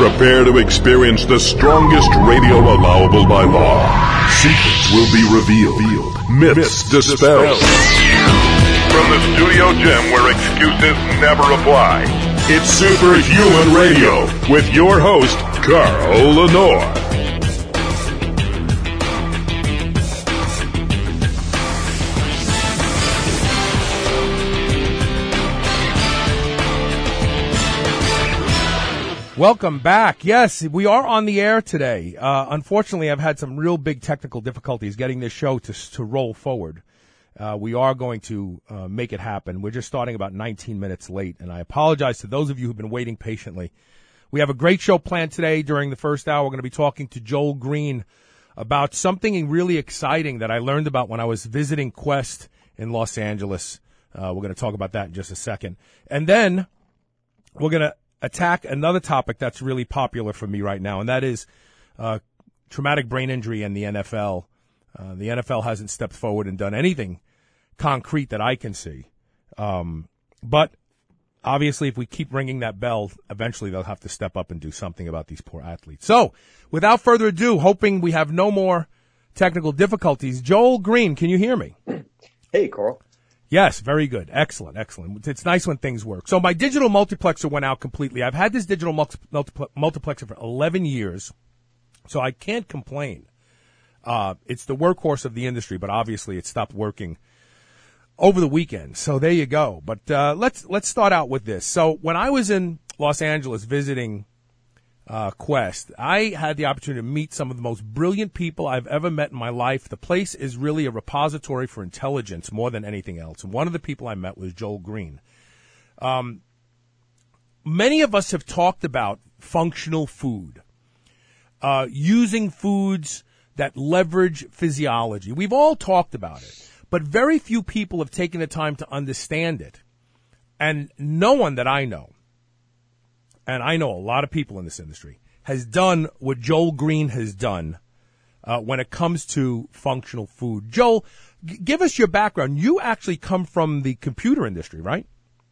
Prepare to experience the strongest radio allowable by law. Secrets will be revealed. Myths dispelled. From the studio gym where excuses never apply, it's Superhuman Radio with your host, Carl Lenore. Welcome back. Yes, we are on the air today. Unfortunately, I've had some real big technical difficulties getting this show to roll forward. We are going to make it happen. We're just starting about 19 minutes late, and I apologize to those of you who've been waiting patiently. We have a great show planned today. During the first hour, we're going to be talking to Joel Green about something really exciting that I learned about when I was visiting Quest in Los Angeles. We're going to talk about that in just a second. And then we're going to attack another topic that's really popular for me right now, and that is traumatic brain injury in the NFL. The NFL hasn't stepped forward and done anything concrete that I can see. But obviously, if we keep ringing that bell, eventually they'll have to step up and do something about these poor athletes. So, without further ado, hoping we have no more technical difficulties, Joel Green, can you hear me? Hey, Carl. Yes, very good. Excellent, excellent. It's nice when things work. So my digital multiplexer went out completely. I've had this digital multiplexer for 11 years, so I can't complain. It's the workhorse of the industry, but obviously it stopped working over the weekend. So there you go. But let's start out with this. So when I was in Los Angeles visiting Quest, I had the opportunity to meet some of the most brilliant people I've ever met in my life. The place is really a repository for intelligence more than anything else. And one of the people I met was Joel Green. Many of us have talked about functional food, using foods that leverage physiology. We've all talked about it, but very few people have taken the time to understand it. And no one that I know, and I know a lot of people in this industry, has done what Joel Green has done when it comes to functional food. Joel, give us your background. You actually come from the computer industry, right?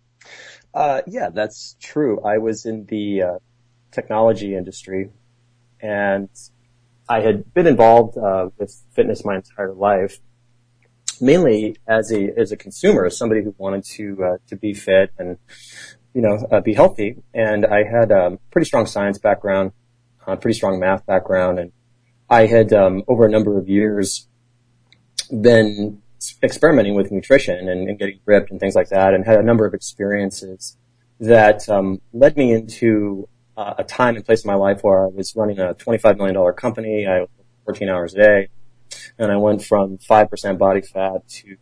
Yeah, that's true. I was in the technology industry, and I had been involved with fitness my entire life, mainly as a consumer, as somebody who wanted to be fit and be healthy. And I had a pretty strong science background, pretty strong math background. And I had, over a number of years, been experimenting with nutrition and getting ripped and things like that, and had a number of experiences that led me into a time and place in my life where I was running a $25 million company. I worked 14 hours a day, and I went from 5% body fat to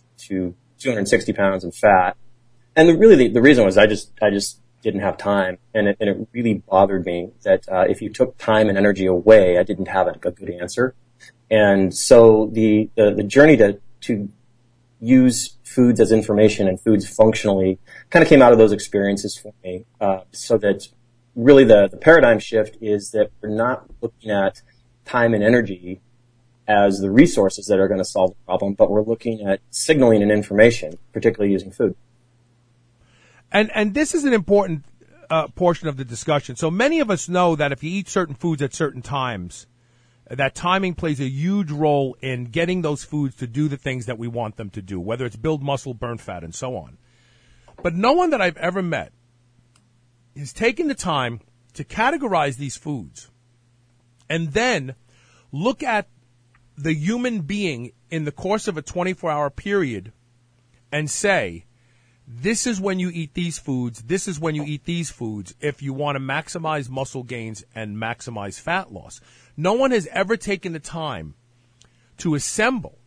260 pounds in fat. And the reason was I just didn't have time, and it really bothered me that if you took time and energy away, I didn't have a good answer. And so the journey to use foods as information and foods functionally kind of came out of those experiences for me. So that really the paradigm shift is that we're not looking at time and energy as the resources that are going to solve the problem, but we're looking at signaling and information, particularly using food. And this is an important portion of the discussion. So many of us know that if you eat certain foods at certain times, that timing plays a huge role in getting those foods to do the things that we want them to do, whether it's build muscle, burn fat, and so on. But no one that I've ever met has taken the time to categorize these foods and then look at the human being in the course of a 24-hour period and say, this is when you eat these foods, this is when you eat these foods if you want to maximize muscle gains and maximize fat loss. No one has ever taken the time to assemble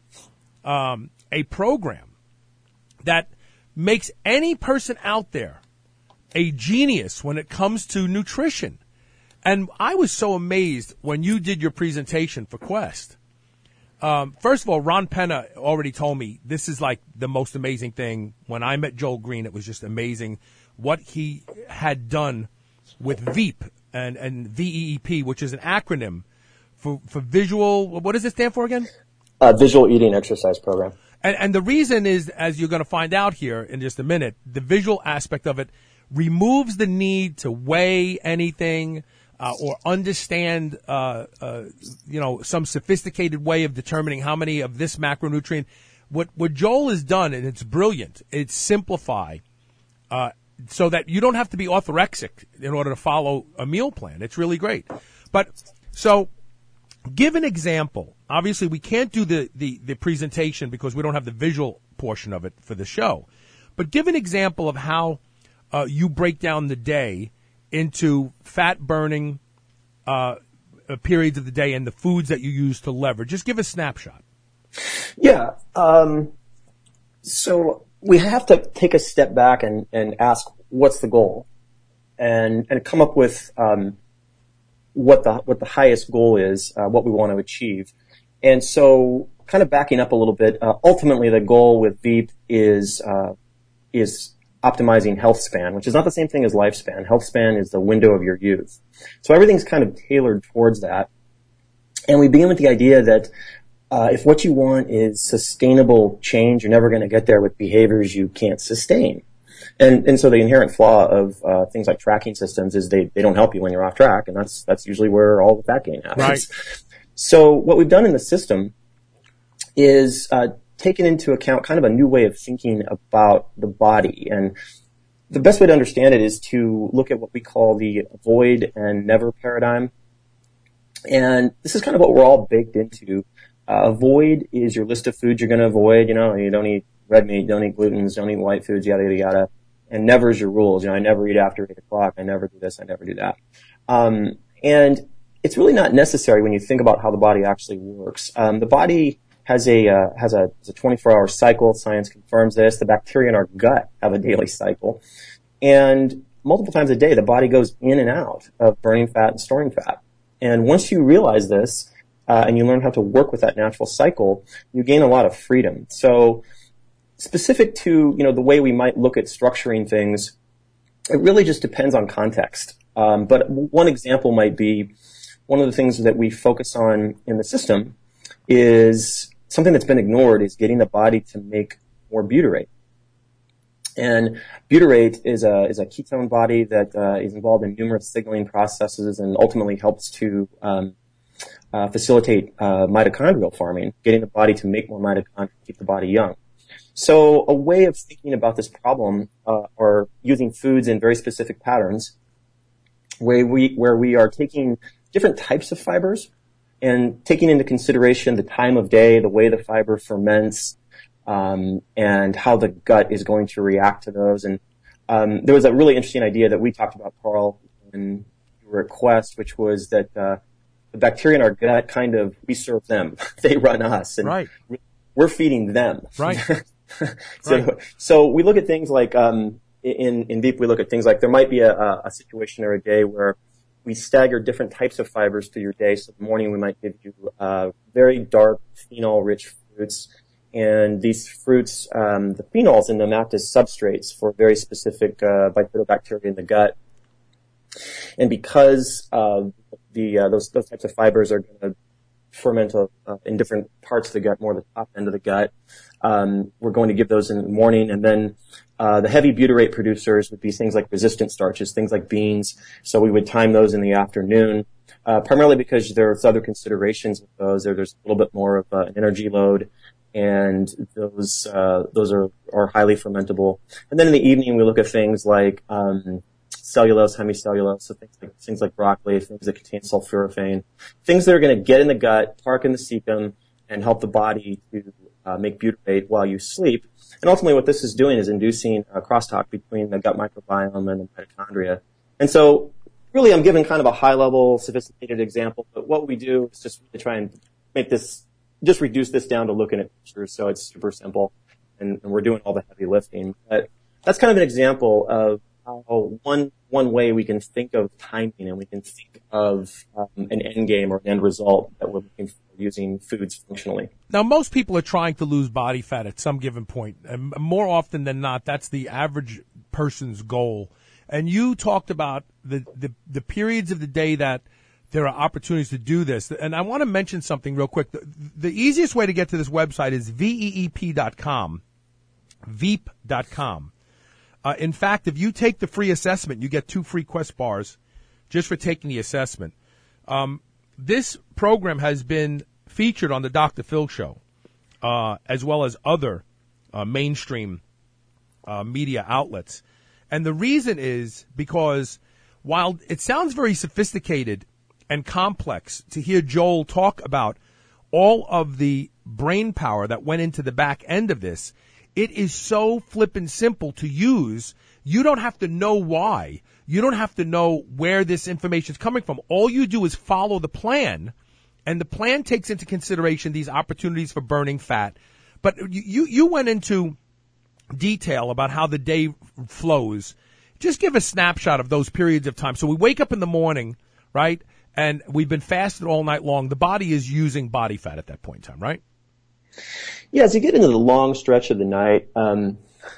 a program that makes any person out there a genius when it comes to nutrition. And I was so amazed when you did your presentation for Quest. First of all, Ron Penna already told me this is like the most amazing thing. When I met Joel Green, it was just amazing what he had done with VEEP and VEEP, which is an acronym for visual. What does it stand for again? Visual Eating Exercise Program. And the reason is, as you're going to find out here in just a minute, the visual aspect of it removes the need to weigh anything. or understand, some sophisticated way of determining how many of this macronutrient. What Joel has done, and it's brilliant, it's simplify, so that you don't have to be orthorexic in order to follow a meal plan. It's really great. But, so, give an example. Obviously, we can't do the presentation because we don't have the visual portion of it for the show. But give an example of how you break down the day into fat-burning periods of the day and the foods that you use to leverage. Just give a snapshot. Yeah. So we have to take a step back and ask what's the goal, and come up with what the highest goal is, what we want to achieve. And so, kind of backing up a little bit, ultimately the goal with Veep is optimizing health span, which is not the same thing as lifespan. Health span is the window of your youth. So everything's kind of tailored towards that. And we begin with the idea that if what you want is sustainable change, you're never going to get there with behaviors you can't sustain. And so the inherent flaw of things like tracking systems is they don't help you when you're off track, and that's usually where all the fat gain happens. Right. So what we've done in the system is taken into account kind of a new way of thinking about the body. And the best way to understand it is to look at what we call the avoid and never paradigm. And this is kind of what we're all baked into. Avoid is your list of foods you're going to avoid. You don't eat red meat, don't eat glutens, don't eat white foods, yada, yada, yada. And never is your rules. I never eat after 8 o'clock. I never do this. I never do that. And it's really not necessary when you think about how the body actually works. The body has a 24-hour cycle. Science confirms this. The bacteria in our gut have a daily cycle. And multiple times a day, the body goes in and out of burning fat and storing fat. And once you realize this, and you learn how to work with that natural cycle, you gain a lot of freedom. So specific to, the way we might look at structuring things, it really just depends on context. But one example might be one of the things that we focus on in the system is something that's been ignored is getting the body to make more butyrate. And butyrate is a ketone body that is involved in numerous signaling processes and ultimately helps to facilitate mitochondrial farming, getting the body to make more mitochondria, keep the body young. So a way of thinking about this problem are using foods in very specific patterns where we are taking different types of fibers and taking into consideration the time of day, the way the fiber ferments, and how the gut is going to react to those. And there was a really interesting idea that we talked about, Carl, when you were at Quest, which was that the bacteria in our gut we serve them. They run us, and right. We're feeding them. Right. So we look at things like in Veep, we look at things like there might be a situation or a day where we stagger different types of fibers through your day. So in the morning, we might give you very dark phenol-rich fruits. And these fruits, the phenols in them act as substrates for very specific bifidobacteria in the gut. And because those types of fibers are going to ferment in different parts of the gut, more the top end of the gut, we're going to give those in the morning. And then the heavy butyrate producers would be things like resistant starches, things like beans. So we would time those in the afternoon, primarily because there's other considerations with those. There's a little bit more of an energy load, and those are highly fermentable. And then in the evening, we look at things like cellulose, hemicellulose, so things like broccoli, things that contain sulforaphane, things that are going to get in the gut, park in the cecum, and help the body to make butyrate while you sleep. And ultimately what this is doing is inducing a crosstalk between the gut microbiome and the mitochondria. And so really I'm giving kind of a high-level, sophisticated example, but what we do is just to try and just reduce this down to looking at pictures, so it's super simple, and we're doing all the heavy lifting. But that's kind of an example of how one way we can think of timing, and we can think of an end game or an end result that we're looking for using foods functionally. Now, most people are trying to lose body fat at some given point, and more often than not, that's the average person's goal. And you talked about the periods of the day that there are opportunities to do this. And I want to mention something real quick. The easiest way to get to this website is veep.com, veep.com. In fact, if you take the free assessment, you get 2 free Quest bars just for taking the assessment. This program has been featured on the Dr. Phil show, as well as other mainstream media outlets. And the reason is because while it sounds very sophisticated and complex to hear Joel talk about all of the brain power that went into the back end of this, it is so flippin' simple to use. You don't have to know why. You don't have to know where this information is coming from. All you do is follow the plan, and the plan takes into consideration these opportunities for burning fat. But you went into detail about how the day flows. Just give a snapshot of those periods of time. So we wake up in the morning, right, and we've been fasted all night long. The body is using body fat at that point in time, right? Yeah, as you get into the long stretch of the night, and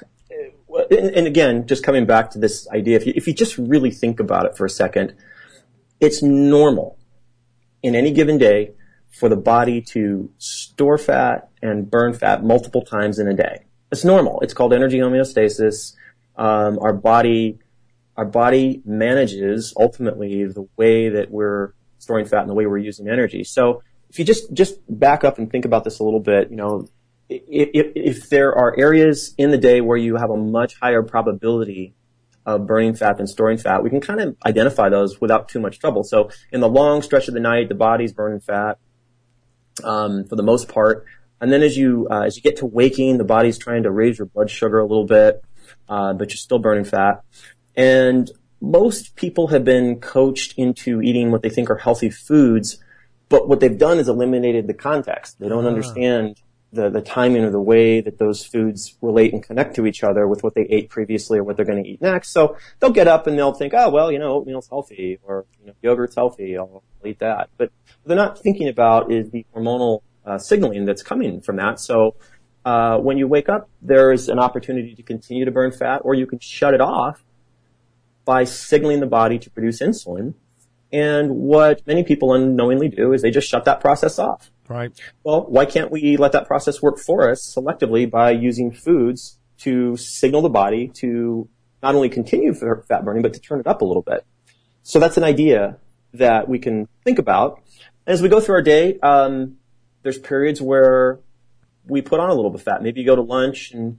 again, just coming back to this idea, if you just really think about it for a second, it's normal in any given day for the body to store fat and burn fat multiple times in a day. It's normal. It's called energy homeostasis. Our body manages ultimately the way that we're storing fat and the way we're using energy. So if you just back up and think about this a little bit, if there are areas in the day where you have a much higher probability of burning fat than storing fat, we can kind of identify those without too much trouble. So in the long stretch of the night, the body's burning fat, for the most part. And then as you get to waking, the body's trying to raise your blood sugar a little bit, but you're still burning fat. And most people have been coached into eating what they think are healthy foods, but what they've done is eliminated the context. They don't understand the timing or the way that those foods relate and connect to each other with what they ate previously or what they're going to eat next. So they'll get up and they'll think, oatmeal's healthy, or yogurt's healthy, I'll eat that. But what they're not thinking about is the hormonal signaling that's coming from that. So when you wake up, there's an opportunity to continue to burn fat, or you can shut it off by signaling the body to produce insulin. And what many people unknowingly do is they just shut that process off. Right. Well, why can't we let that process work for us selectively by using foods to signal the body to not only continue fat burning, but to turn it up a little bit? So that's an idea that we can think about. As we go through our day, there's periods where we put on a little bit of fat. Maybe you go to lunch and,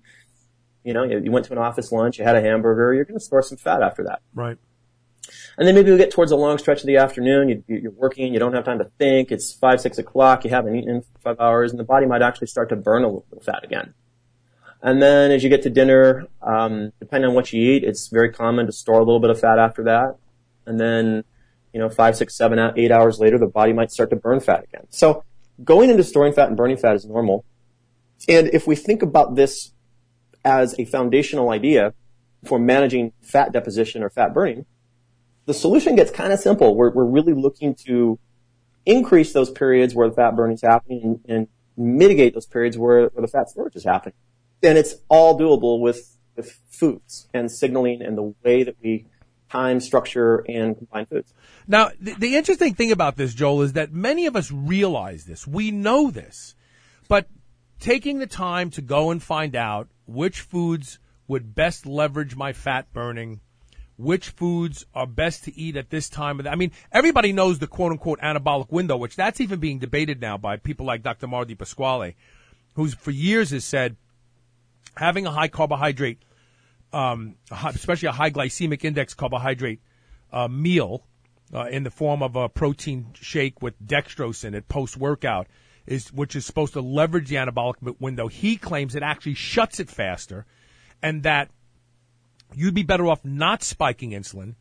you went to an office lunch, you had a hamburger, you're going to store some fat after that. Right. And then maybe we get towards a long stretch of the afternoon, you're working, you don't have time to think, it's 5, 6 o'clock, you haven't eaten in 5 hours, and the body might actually start to burn a little bit of fat again. And then as you get to dinner, depending on what you eat, it's very common to store a little bit of fat after that. And then, 5, 6, 7, 8 hours later, the body might start to burn fat again. So going into storing fat and burning fat is normal. And if we think about this as a foundational idea for managing fat deposition or fat burning, the solution gets kind of simple. We're really looking to increase those periods where the fat burning is happening and mitigate those periods where the fat storage is happening. And it's all doable with foods and signaling and the way that we time, structure, and combine foods. Now, the interesting thing about this, Joel, is that many of us realize this. We know this. But taking the time to go and find out which foods would best leverage my fat burning, which foods are best to eat at this time of the, everybody knows the quote-unquote anabolic window, which that's even being debated now by people like Dr. Marty Pasquale, who for years has said having a high carbohydrate, especially a high glycemic index carbohydrate meal in the form of a protein shake with dextrose in it post-workout, which is supposed to leverage the anabolic window. He claims it actually shuts it faster, and that you'd be better off not spiking insulin.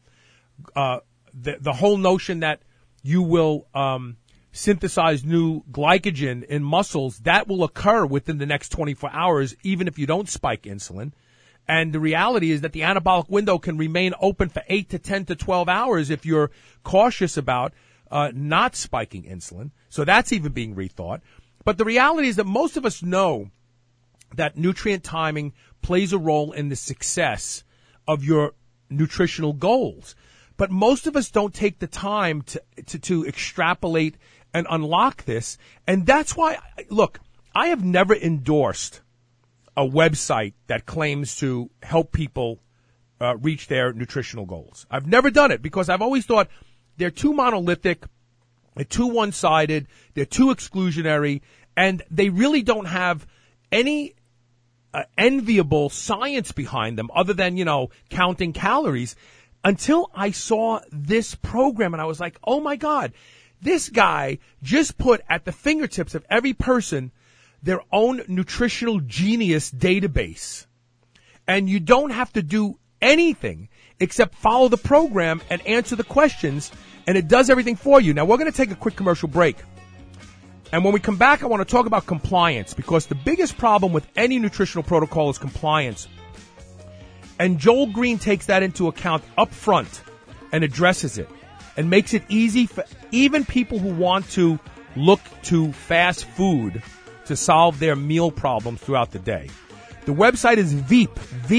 The whole notion that you will synthesize new glycogen in muscles, that will occur within the next 24 hours, even if you don't spike insulin. And the reality is that the anabolic window can remain open for 8 to 10 to 12 hours if you're cautious about not spiking insulin. So that's even being rethought. But the reality is that most of us know that nutrient timing plays a role in the success of your nutritional goals. But most of us don't take the time to extrapolate and unlock this. And that's why, look, I have never endorsed a website that claims to help people reach their nutritional goals. I've never done it because I've always thought they're too monolithic, they're too one-sided, they're too exclusionary, and they really don't have any enviable science behind them other than, counting calories, until I saw this program and I was like, oh my God, this guy just put at the fingertips of every person their own nutritional genius database. And you don't have to do anything except follow the program and answer the questions, and it does everything for you. Now, we're going to take a quick commercial break. And when we come back, I want to talk about compliance, because the biggest problem with any nutritional protocol is compliance. And Joel Green takes that into account up front and addresses it and makes it easy for even people who want to look to fast food to solve their meal problems throughout the day. The website is Veep,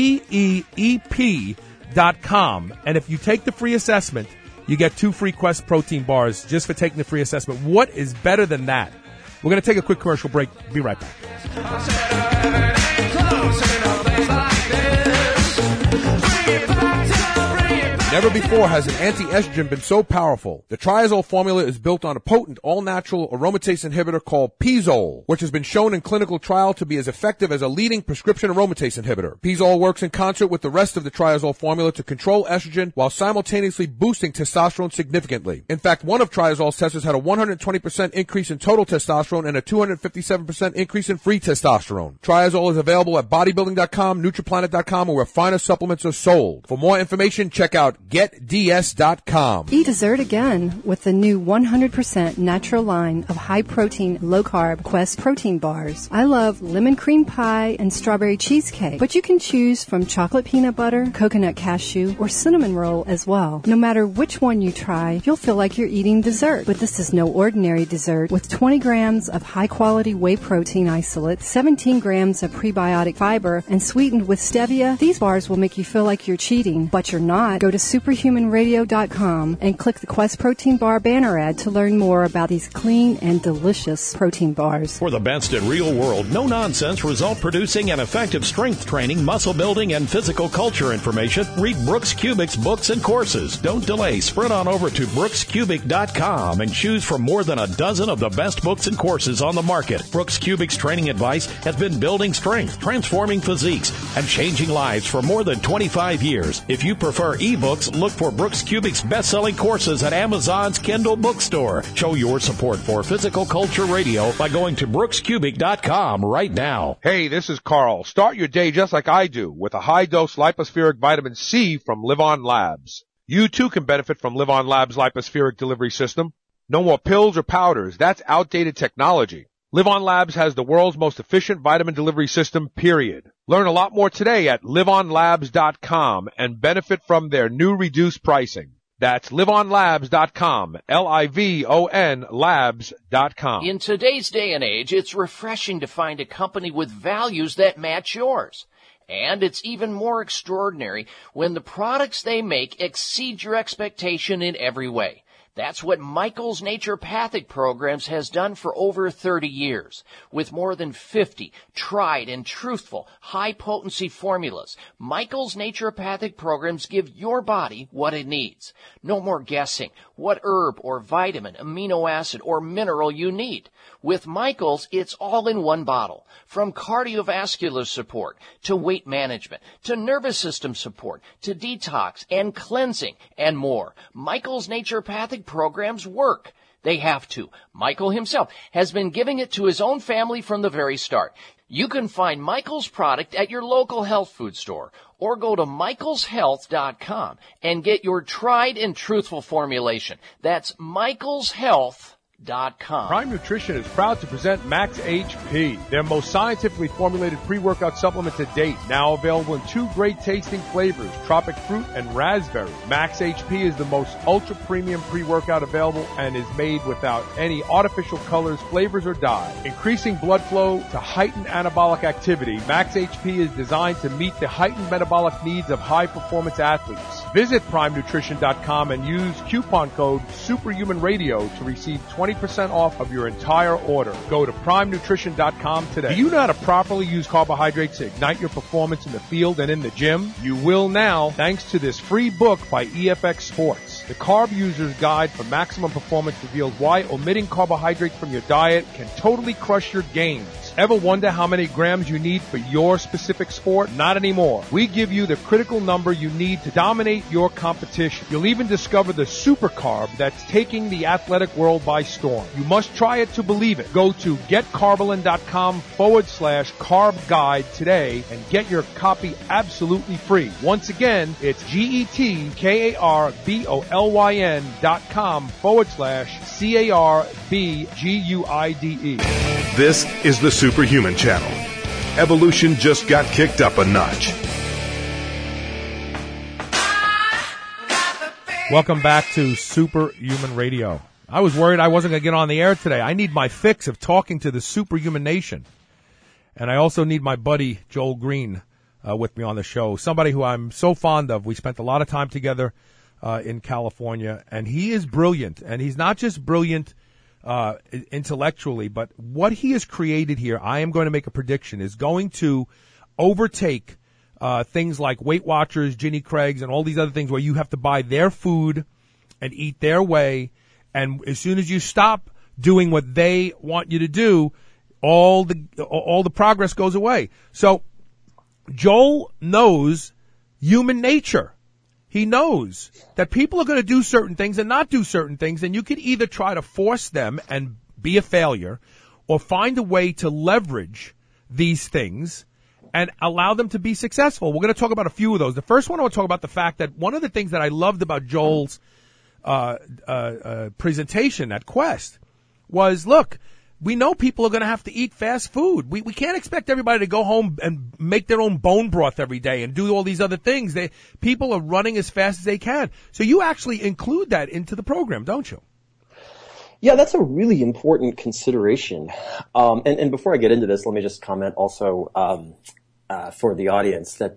VEEP.com. And if you take the free assessment, you get 2 free Quest protein bars just for taking the free assessment. What is better than that? We're going to take a quick commercial break. Be right back. Never before has an anti-estrogen been so powerful. The Triazole formula is built on a potent, all-natural aromatase inhibitor called Pizole, which has been shown in clinical trial to be as effective as a leading prescription aromatase inhibitor. Pizole works in concert with the rest of the Triazole formula to control estrogen while simultaneously boosting testosterone significantly. In fact, one of Triazole's testers had a 120% increase in total testosterone and a 257% increase in free testosterone. Triazole is available at bodybuilding.com, nutriplanet.com, or where finer supplements are sold. For more information, check out GetDS.com. Eat dessert again with the new 100% natural line of high-protein, low-carb Quest protein bars. I love lemon cream pie and strawberry cheesecake, but you can choose from chocolate peanut butter, coconut cashew, or cinnamon roll as well. No matter which one you try, you'll feel like you're eating dessert. But this is no ordinary dessert. With 20 grams of high-quality whey protein isolate, 17 grams of prebiotic fiber, and sweetened with stevia, these bars will make you feel like you're cheating, but you're not. Go to superhumanradio.com and click the Quest Protein Bar banner ad to learn more about these clean and delicious protein bars. For the best in real world, no nonsense, result producing and effective strength training, muscle building, and physical culture information, read Brooks Kubik's books and courses. Don't delay. Sprint on over to brookskubik.com and choose from more than a dozen of the best books and courses on the market. Brooks Kubik's training advice has been building strength, transforming physiques, and changing lives for more than 25 years. If you prefer ebooks, look for Brooks Kubik's best-selling courses at Amazon's Kindle bookstore. Show your support for Physical Culture Radio by going to brookskubik.com right now. Hey, this is Carl. Start your day just like I do with a high-dose lipospheric vitamin C from Live On Labs. You too can benefit from Live On Labs' lipospheric delivery system. No more pills or powders. That's outdated technology. Live On Labs has the world's most efficient vitamin delivery system, period. Learn a lot more today at liveonlabs.com and benefit from their new reduced pricing. That's liveonlabs.com, Livon labs.com. In today's day and age, it's refreshing to find a company with values that match yours. And it's even more extraordinary when the products they make exceed your expectation in every way. That's what Michael's Naturopathic Programs has done for over 30 years. With more than 50 tried and truthful, high-potency formulas, Michael's Naturopathic Programs give your body what it needs. No more guessing what herb or vitamin, amino acid, or mineral you need. With Michael's, it's all in one bottle. From cardiovascular support, to weight management, to nervous system support, to detox and cleansing, and more. Michael's Naturopathic Programs work. They have to. Michael himself has been giving it to his own family from the very start. You can find Michael's product at your local health food store or go to michaelshealth.com and get your tried and truthful formulation. That's michaelshealth.com. Prime Nutrition is proud to present Max HP, their most scientifically formulated pre-workout supplement to date. Now available in 2 great tasting flavors, tropic fruit and raspberry. Max HP is the most ultra premium pre-workout available and is made without any artificial colors, flavors, or dye. Increasing blood flow to heighten anabolic activity, Max HP is designed to meet the heightened metabolic needs of high performance athletes. Visit PrimeNutrition.com and use coupon code SuperhumanRadio to receive 20% off of your entire order. Go to PrimeNutrition.com today. Do you know how to properly use carbohydrates to ignite your performance in the field and in the gym? You will now, thanks to this free book by EFX Sports. The Carb User's Guide for Maximum Performance reveals why omitting carbohydrates from your diet can totally crush your gains. Ever wonder how many grams you need for your specific sport? Not anymore. We give you the critical number you need to dominate your competition. You'll even discover the super carb that's taking the athletic world by storm. You must try it to believe it. Go to getcarbolyn.com/carb guide today and get your copy absolutely free. Once again, it's GETKARBOLYN.com/CARBGUIDE. This is the Superhuman Channel. Evolution just got kicked up a notch. Welcome back to Superhuman Radio. I was worried I wasn't going to get on the air today. I need my fix of talking to the Superhuman Nation. And I also need my buddy Joel Green with me on the show, somebody who I'm so fond of. We spent a lot of time together in California, and he is brilliant. And he's not just brilliant intellectually, but what he has created here, I am going to make a prediction, is going to overtake things like Weight Watchers, Ginny Craig's, and all these other things where you have to buy their food and eat their way. And as soon as you stop doing what they want you to do, all the progress goes away. So Joel knows human nature. He knows that people are going to do certain things and not do certain things, and you can either try to force them and be a failure or find a way to leverage these things and allow them to be successful. We're going to talk about a few of those. The first one, I want to talk about the fact that one of the things that I loved about Joel's presentation at Quest was, look, we know people are going to have to eat fast food. We can't expect everybody to go home and make their own bone broth every day and do all these other things. People are running as fast as they can. So you actually include that into the program, don't you? Yeah, that's a really important consideration. And before I get into this, let me just comment also for the audience that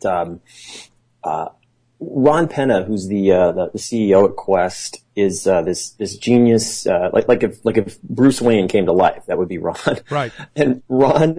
Ron Penna, who's the CEO at Quest, is this genius. Like if Bruce Wayne came to life, that would be Ron. Right. And Ron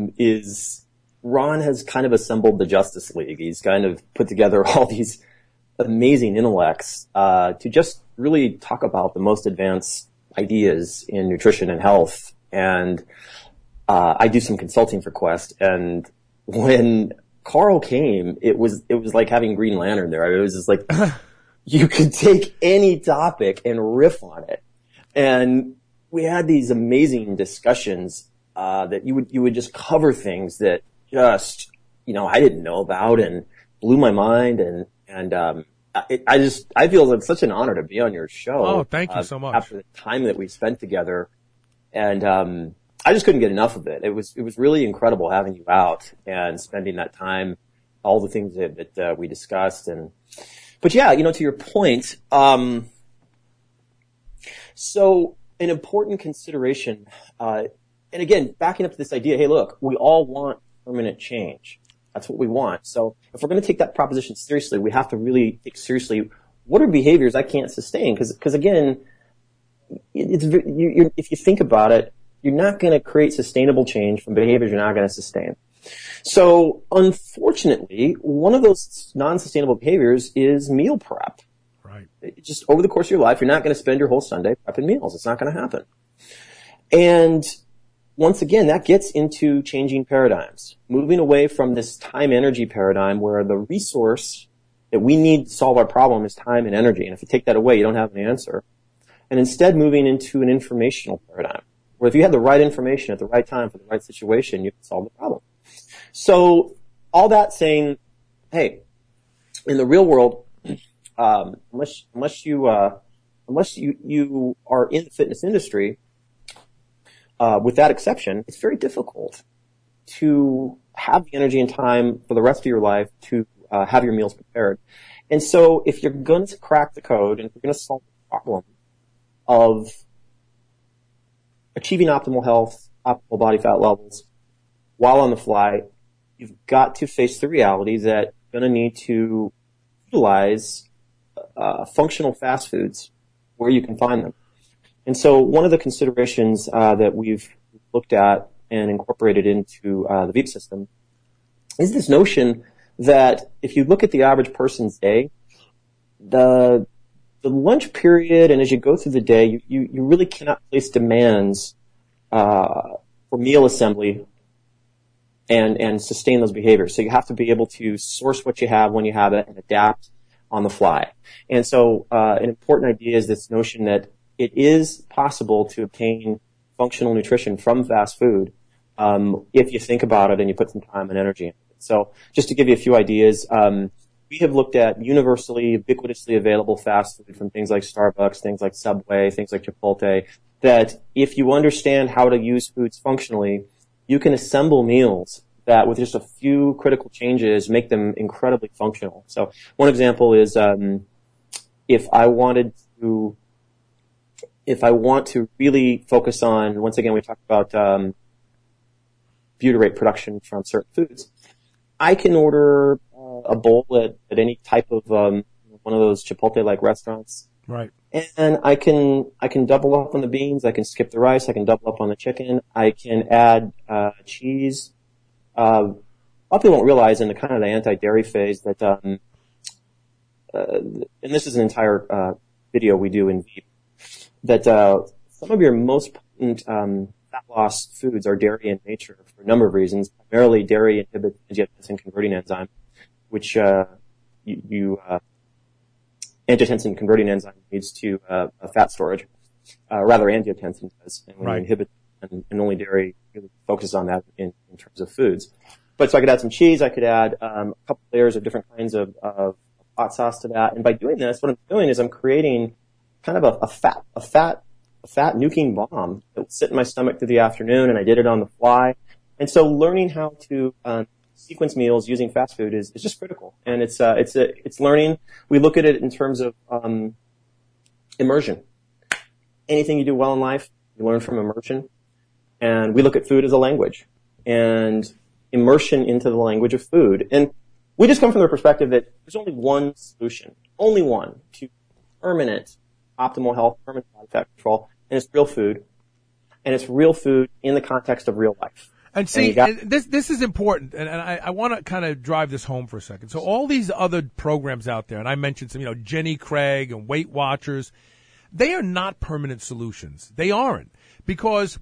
has kind of assembled the Justice League. He's kind of put together all these amazing intellects to just really talk about the most advanced ideas in nutrition and health. And I do some consulting for Quest, and when Carl came, it was like having Green Lantern there. I mean, it was just like you could take any topic and riff on it. And we had these amazing discussions that you would just cover things that just, I didn't know about and blew my mind, and I feel it's such an honor to be on your show. Oh, thank you so much. After the time that we spent together, and I just couldn't get enough of it. It was really incredible having you out and spending that time, all the things that we discussed. But yeah, to your point, so an important consideration, and again, backing up to this idea, hey, look, we all want permanent change. That's what we want. So if we're going to take that proposition seriously, we have to really take seriously what are behaviors I can't sustain? Because again, if you think about it, you're not going to create sustainable change from behaviors you're not going to sustain. So unfortunately, one of those non-sustainable behaviors is meal prep. Right. Just over the course of your life, you're not going to spend your whole Sunday prepping meals. It's not going to happen. And once again, that gets into changing paradigms, moving away from this time-energy paradigm where the resource that we need to solve our problem is time and energy. And if you take that away, you don't have an answer. And instead moving into an informational paradigm, where if you had the right information at the right time for the right situation, you can solve the problem. So all that saying, hey, in the real world, unless you are in the fitness industry, with that exception, it's very difficult to have the energy and time for the rest of your life to have your meals prepared. And so if you're going to crack the code and if you're going to solve the problem of achieving optimal health, optimal body fat levels while on the fly, you've got to face the reality that you're going to need to utilize functional fast foods, where you can find them. And so one of the considerations that we've looked at and incorporated into the Veep system is this notion that if you look at the average person's day, the lunch period, and as you go through the day, you really cannot place demands for meal assembly and sustain those behaviors. So you have to be able to source what you have when you have it and adapt on the fly. And so an important idea is this notion that it is possible to obtain functional nutrition from fast food if you think about it and you put some time and energy into it. So just to give you a few ideas, we have looked at universally, ubiquitously available fast food from things like Starbucks, things like Subway, things like Chipotle, that if you understand how to use foods functionally, you can assemble meals that with just a few critical changes make them incredibly functional. So one example is if I want to really focus on, once again, we talked about butyrate production from certain foods, I can order a bowl at any type of one of those Chipotle-like restaurants. Right. And I can double up on the beans, I can skip the rice, I can double up on the chicken, I can add cheese. A lot of people don't realize in the kind of the anti-dairy phase that and this is an entire video we do in Veep, that some of your most potent fat loss foods are dairy in nature for a number of reasons. Primarily, dairy inhibits angiotensin converting enzyme, which angiotensin converting enzyme leads to fat storage. Rather, angiotensin does, and when you inhibit, and only dairy really focuses on that in terms of foods. But so I could add some cheese. I could add a couple layers of different kinds of hot sauce to that. And by doing this, what I'm doing is I'm creating kind of a fat nuking bomb that would sit in my stomach through the afternoon, and I did it on the fly. And so learning how to sequence meals using fast food is just critical. And it's learning. We look at it in terms of immersion. Anything you do well in life, you learn from immersion. And we look at food as a language and immersion into the language of food. And we just come from the perspective that there's only one solution, only one, to permanent optimal health, permanent body fat control, and it's real food. And it's real food in the context of real life. And see, this is important, and I want to kind of drive this home for a second. So all these other programs out there, and I mentioned some, Jenny Craig and Weight Watchers, they are not permanent solutions. They aren't, because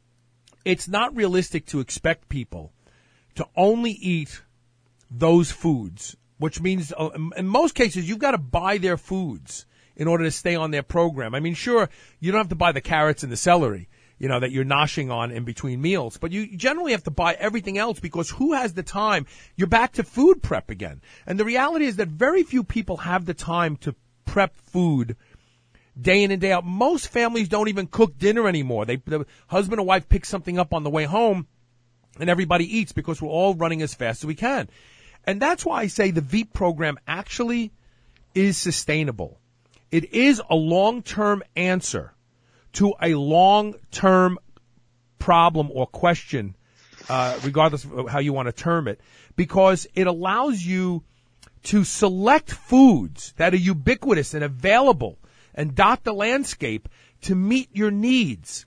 it's not realistic to expect people to only eat those foods, which means in most cases you've got to buy their foods in order to stay on their program. I mean, sure, you don't have to buy the carrots and the celery, that you're noshing on in between meals, but you generally have to buy everything else, because who has the time? You're back to food prep again. And the reality is that very few people have the time to prep food day in and day out. Most families don't even cook dinner anymore. The husband and wife pick something up on the way home and everybody eats, because we're all running as fast as we can. And that's why I say the Veep program actually is sustainable. It is a long-term answer to a long-term problem or question, regardless of how you want to term it, because it allows you to select foods that are ubiquitous and available and dot the landscape to meet your needs.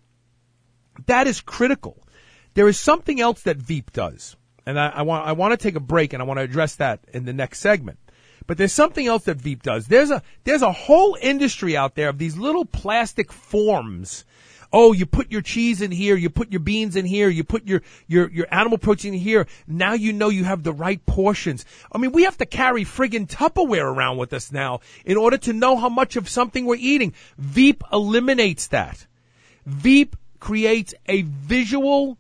That is critical. There is something else that Veep does, and I want to take a break, and I want to address that in the next segment. But there's something else that Veep does. There's a whole industry out there of these little plastic forms. Oh, you put your cheese in here, you put your beans in here, you put your animal protein in here. Now you know you have the right portions. I mean, we have to carry friggin' Tupperware around with us now in order to know how much of something we're eating. Veep eliminates that. Veep creates a visual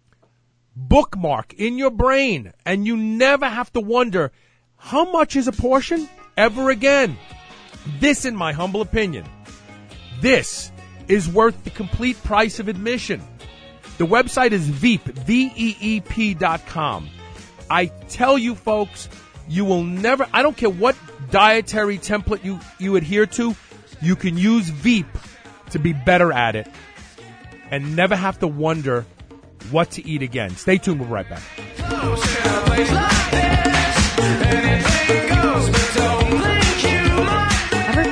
bookmark in your brain, and you never have to wonder, how much is a portion ever again? This, in my humble opinion, this is worth the complete price of admission. The website is Veep, VEEP.com. I tell you folks, you will never, I don't care what dietary template you adhere to, you can use Veep to be better at it and never have to wonder what to eat again. Stay tuned, we'll be right back. Ever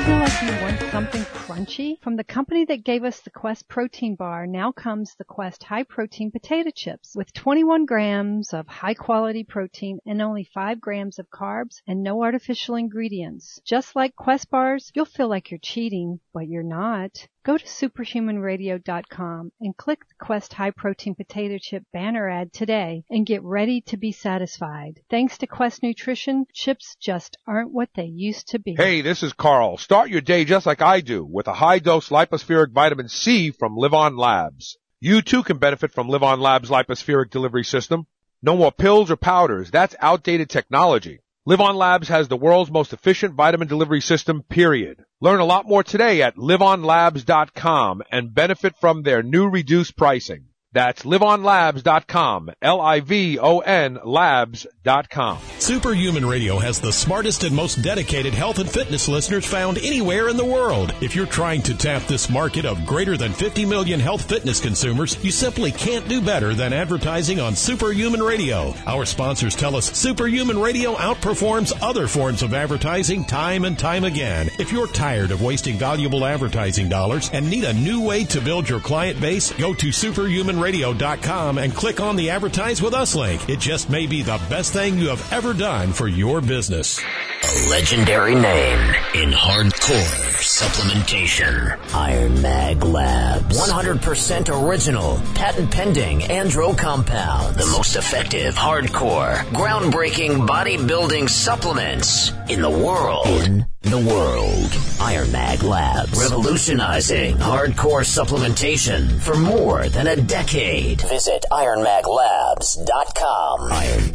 crunchy? From the company that gave us the Quest protein bar, now comes the Quest high protein potato chips with 21 grams of high quality protein and only 5 grams of carbs and no artificial ingredients. Just like Quest bars, you'll feel like you're cheating, but you're not. Go to superhumanradio.com and click the Quest High Protein Potato Chip banner ad today and get ready to be satisfied. Thanks to Quest Nutrition, chips just aren't what they used to be. Hey, this is Carl. Start your day just like I do with a high-dose lipospheric vitamin C from Livon Labs. You too can benefit from Livon Labs' lipospheric delivery system. No more pills or powders. That's outdated technology. Livon Labs has the world's most efficient vitamin delivery system, period. Learn a lot more today at livonlabs.com and benefit from their new reduced pricing. That's livonlabs.com, Livon labs.com. Superhuman Radio has the smartest and most dedicated health and fitness listeners found anywhere in the world. If you're trying to tap this market of greater than 50 million health fitness consumers, you simply can't do better than advertising on Superhuman Radio. Our sponsors tell us Superhuman Radio outperforms other forms of advertising time and time again. If you're tired of wasting valuable advertising dollars and need a new way to build your client base, go to superhumanradio.com and click on the Advertise With Us link. It just may be the best thing you have ever done for your business. A legendary name in hardcore supplementation. Iron Mag Labs. 100% original, patent pending andro compounds. The most effective, hardcore, groundbreaking bodybuilding supplements in the world. Iron Mag Labs. Revolutionizing hardcore supplementation for more than a decade. Visit ironmaglabs.com.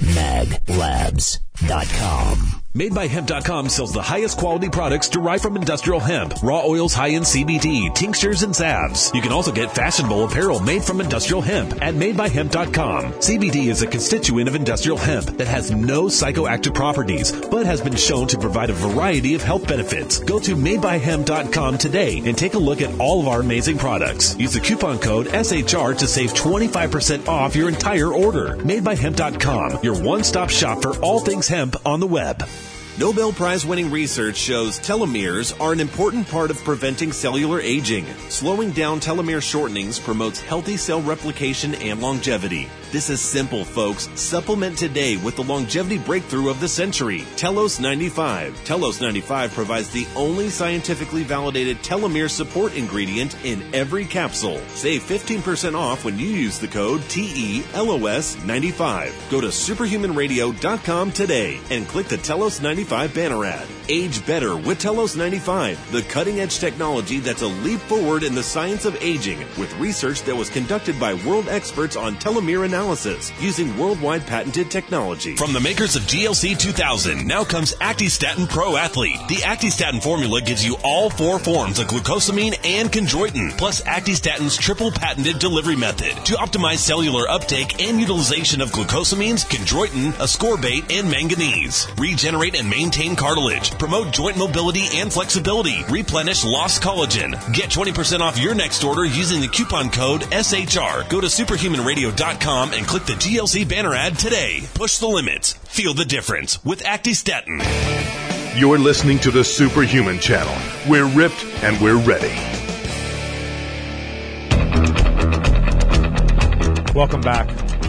ironmaglabs.com. MadeByHemp.com sells the highest quality products derived from industrial hemp, raw oils, high-end CBD, tinctures, and salves. You can also get fashionable apparel made from industrial hemp at MadeByHemp.com. CBD is a constituent of industrial hemp that has no psychoactive properties, but has been shown to provide a variety of health benefits. Go to MadeByHemp.com today and take a look at all of our amazing products. Use the coupon code SHR to save 25% off your entire order. MadeByHemp.com, your one-stop shop for all things hemp on the web. Nobel Prize-winning research shows telomeres are an important part of preventing cellular aging. Slowing down telomere shortenings promotes healthy cell replication and longevity. This is simple, folks. Supplement today with the longevity breakthrough of the century, Telos 95. Telos 95 provides the only scientifically validated telomere support ingredient in every capsule. Save 15% off when you use the code TELOS95. Go to superhumanradio.com today and click the Telos 95 banner ad. Age better with Telos 95, the cutting-edge technology that's a leap forward in the science of aging with research that was conducted by world experts on telomere analysis using worldwide patented technology. From the makers of GLC 2000, now comes Actistatin Pro Athlete. The Actistatin formula gives you all 4 forms of glucosamine and chondroitin, plus Actistatin's triple patented delivery method to optimize cellular uptake and utilization of glucosamines, chondroitin, ascorbate, and manganese. Regenerate and maintain cartilage, promote joint mobility and flexibility, replenish lost collagen. Get 20% off your next order using the coupon code SHR. Go to superhumanradio.com and click the GLC banner ad today. Push the limits. Feel the difference with Actistatin. You're listening to the Superhuman Channel. We're ripped and we're ready. Welcome back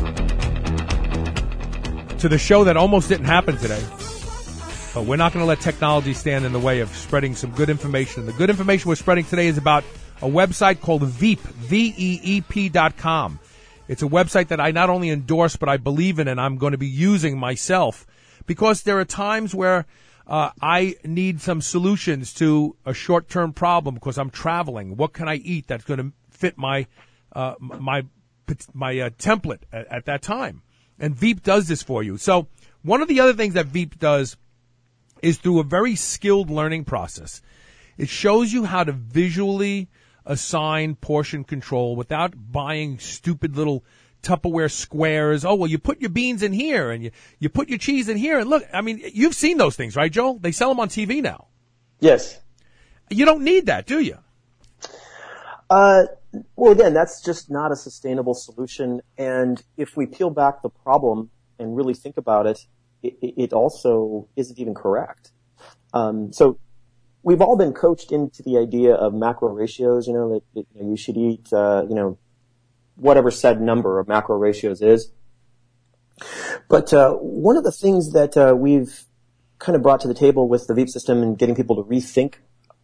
to the show that almost didn't happen today. But we're not going to let technology stand in the way of spreading some good information. The good information we're spreading today is about a website called Veep, VEEP.com. It's a website that I not only endorse, but I believe in, and I'm going to be using myself, because there are times where I need some solutions to a short-term problem because I'm traveling. What can I eat that's going to fit my template at that time? And Veep does this for you. So one of the other things that Veep does is through a very skilled learning process. It shows you how to visually assign portion control without buying stupid little Tupperware squares. Oh, well, you put your beans in here and you put your cheese in here. And look, I mean, you've seen those things, right, Joel? They sell them on TV now. Yes. You don't need that, do you? Well, again, that's just not a sustainable solution. And if we peel back the problem and really think about it, it also isn't even correct. So we've all been coached into the idea of macro ratios, that you should eat, whatever said number of macro ratios is. But one of the things that we've kind of brought to the table with the Veep system and getting people to rethink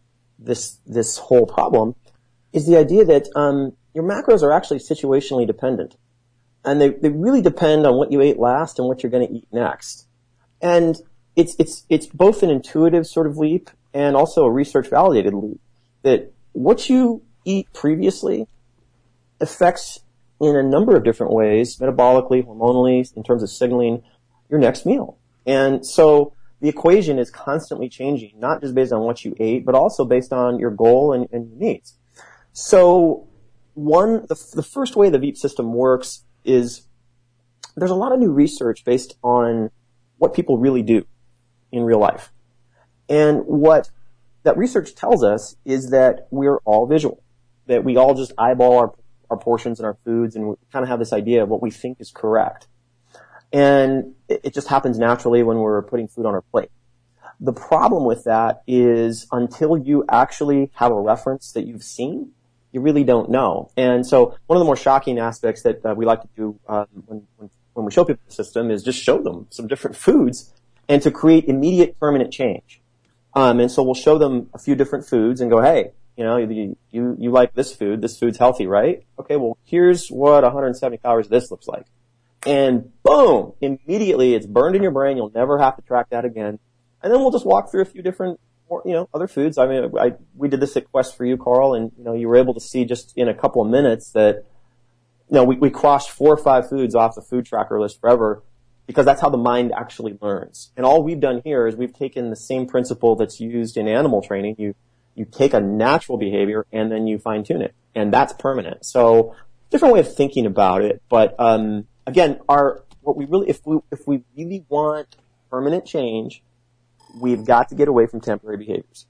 this whole problem is the idea that your macros are actually situationally dependent. And they really depend on what you ate last and what you're going to eat next. And it's both an intuitive sort of leap and also a research validated leap, that what you eat previously affects in a number of different ways, metabolically, hormonally, in terms of signaling your next meal. And so the equation is constantly changing, not just based on what you ate, but also based on your goal and your needs. So the first way the Veep system works is there's a lot of new research based on what people really do in real life. And what that research tells us is that we're all visual, that we all just eyeball our portions and our foods, and we kind of have this idea of what we think is correct. And it just happens naturally when we're putting food on our plate. The problem with that is until you actually have a reference that you've seen, you really don't know. And so one of the more shocking aspects that we like to do when we show people the system is just show them some different foods and to create immediate permanent change. And so we'll show them a few different foods and go, hey, you like this food's healthy, right? Okay, well, here's what 170 calories of this looks like. And boom, immediately it's burned in your brain. You'll never have to track that again. And then we'll just walk through a few different, other foods. I mean, we did this at Quest for You, Carl, and, you were able to see just in a couple of minutes that, we crossed 4 or 5 foods off the food tracker list forever, because that's how the mind actually learns. And all we've done here is we've taken the same principle that's used in animal training. You take a natural behavior and then you fine tune it, and that's permanent. So different way of thinking about it. But, again, if we really want permanent change, we've got to get away from temporary behaviors.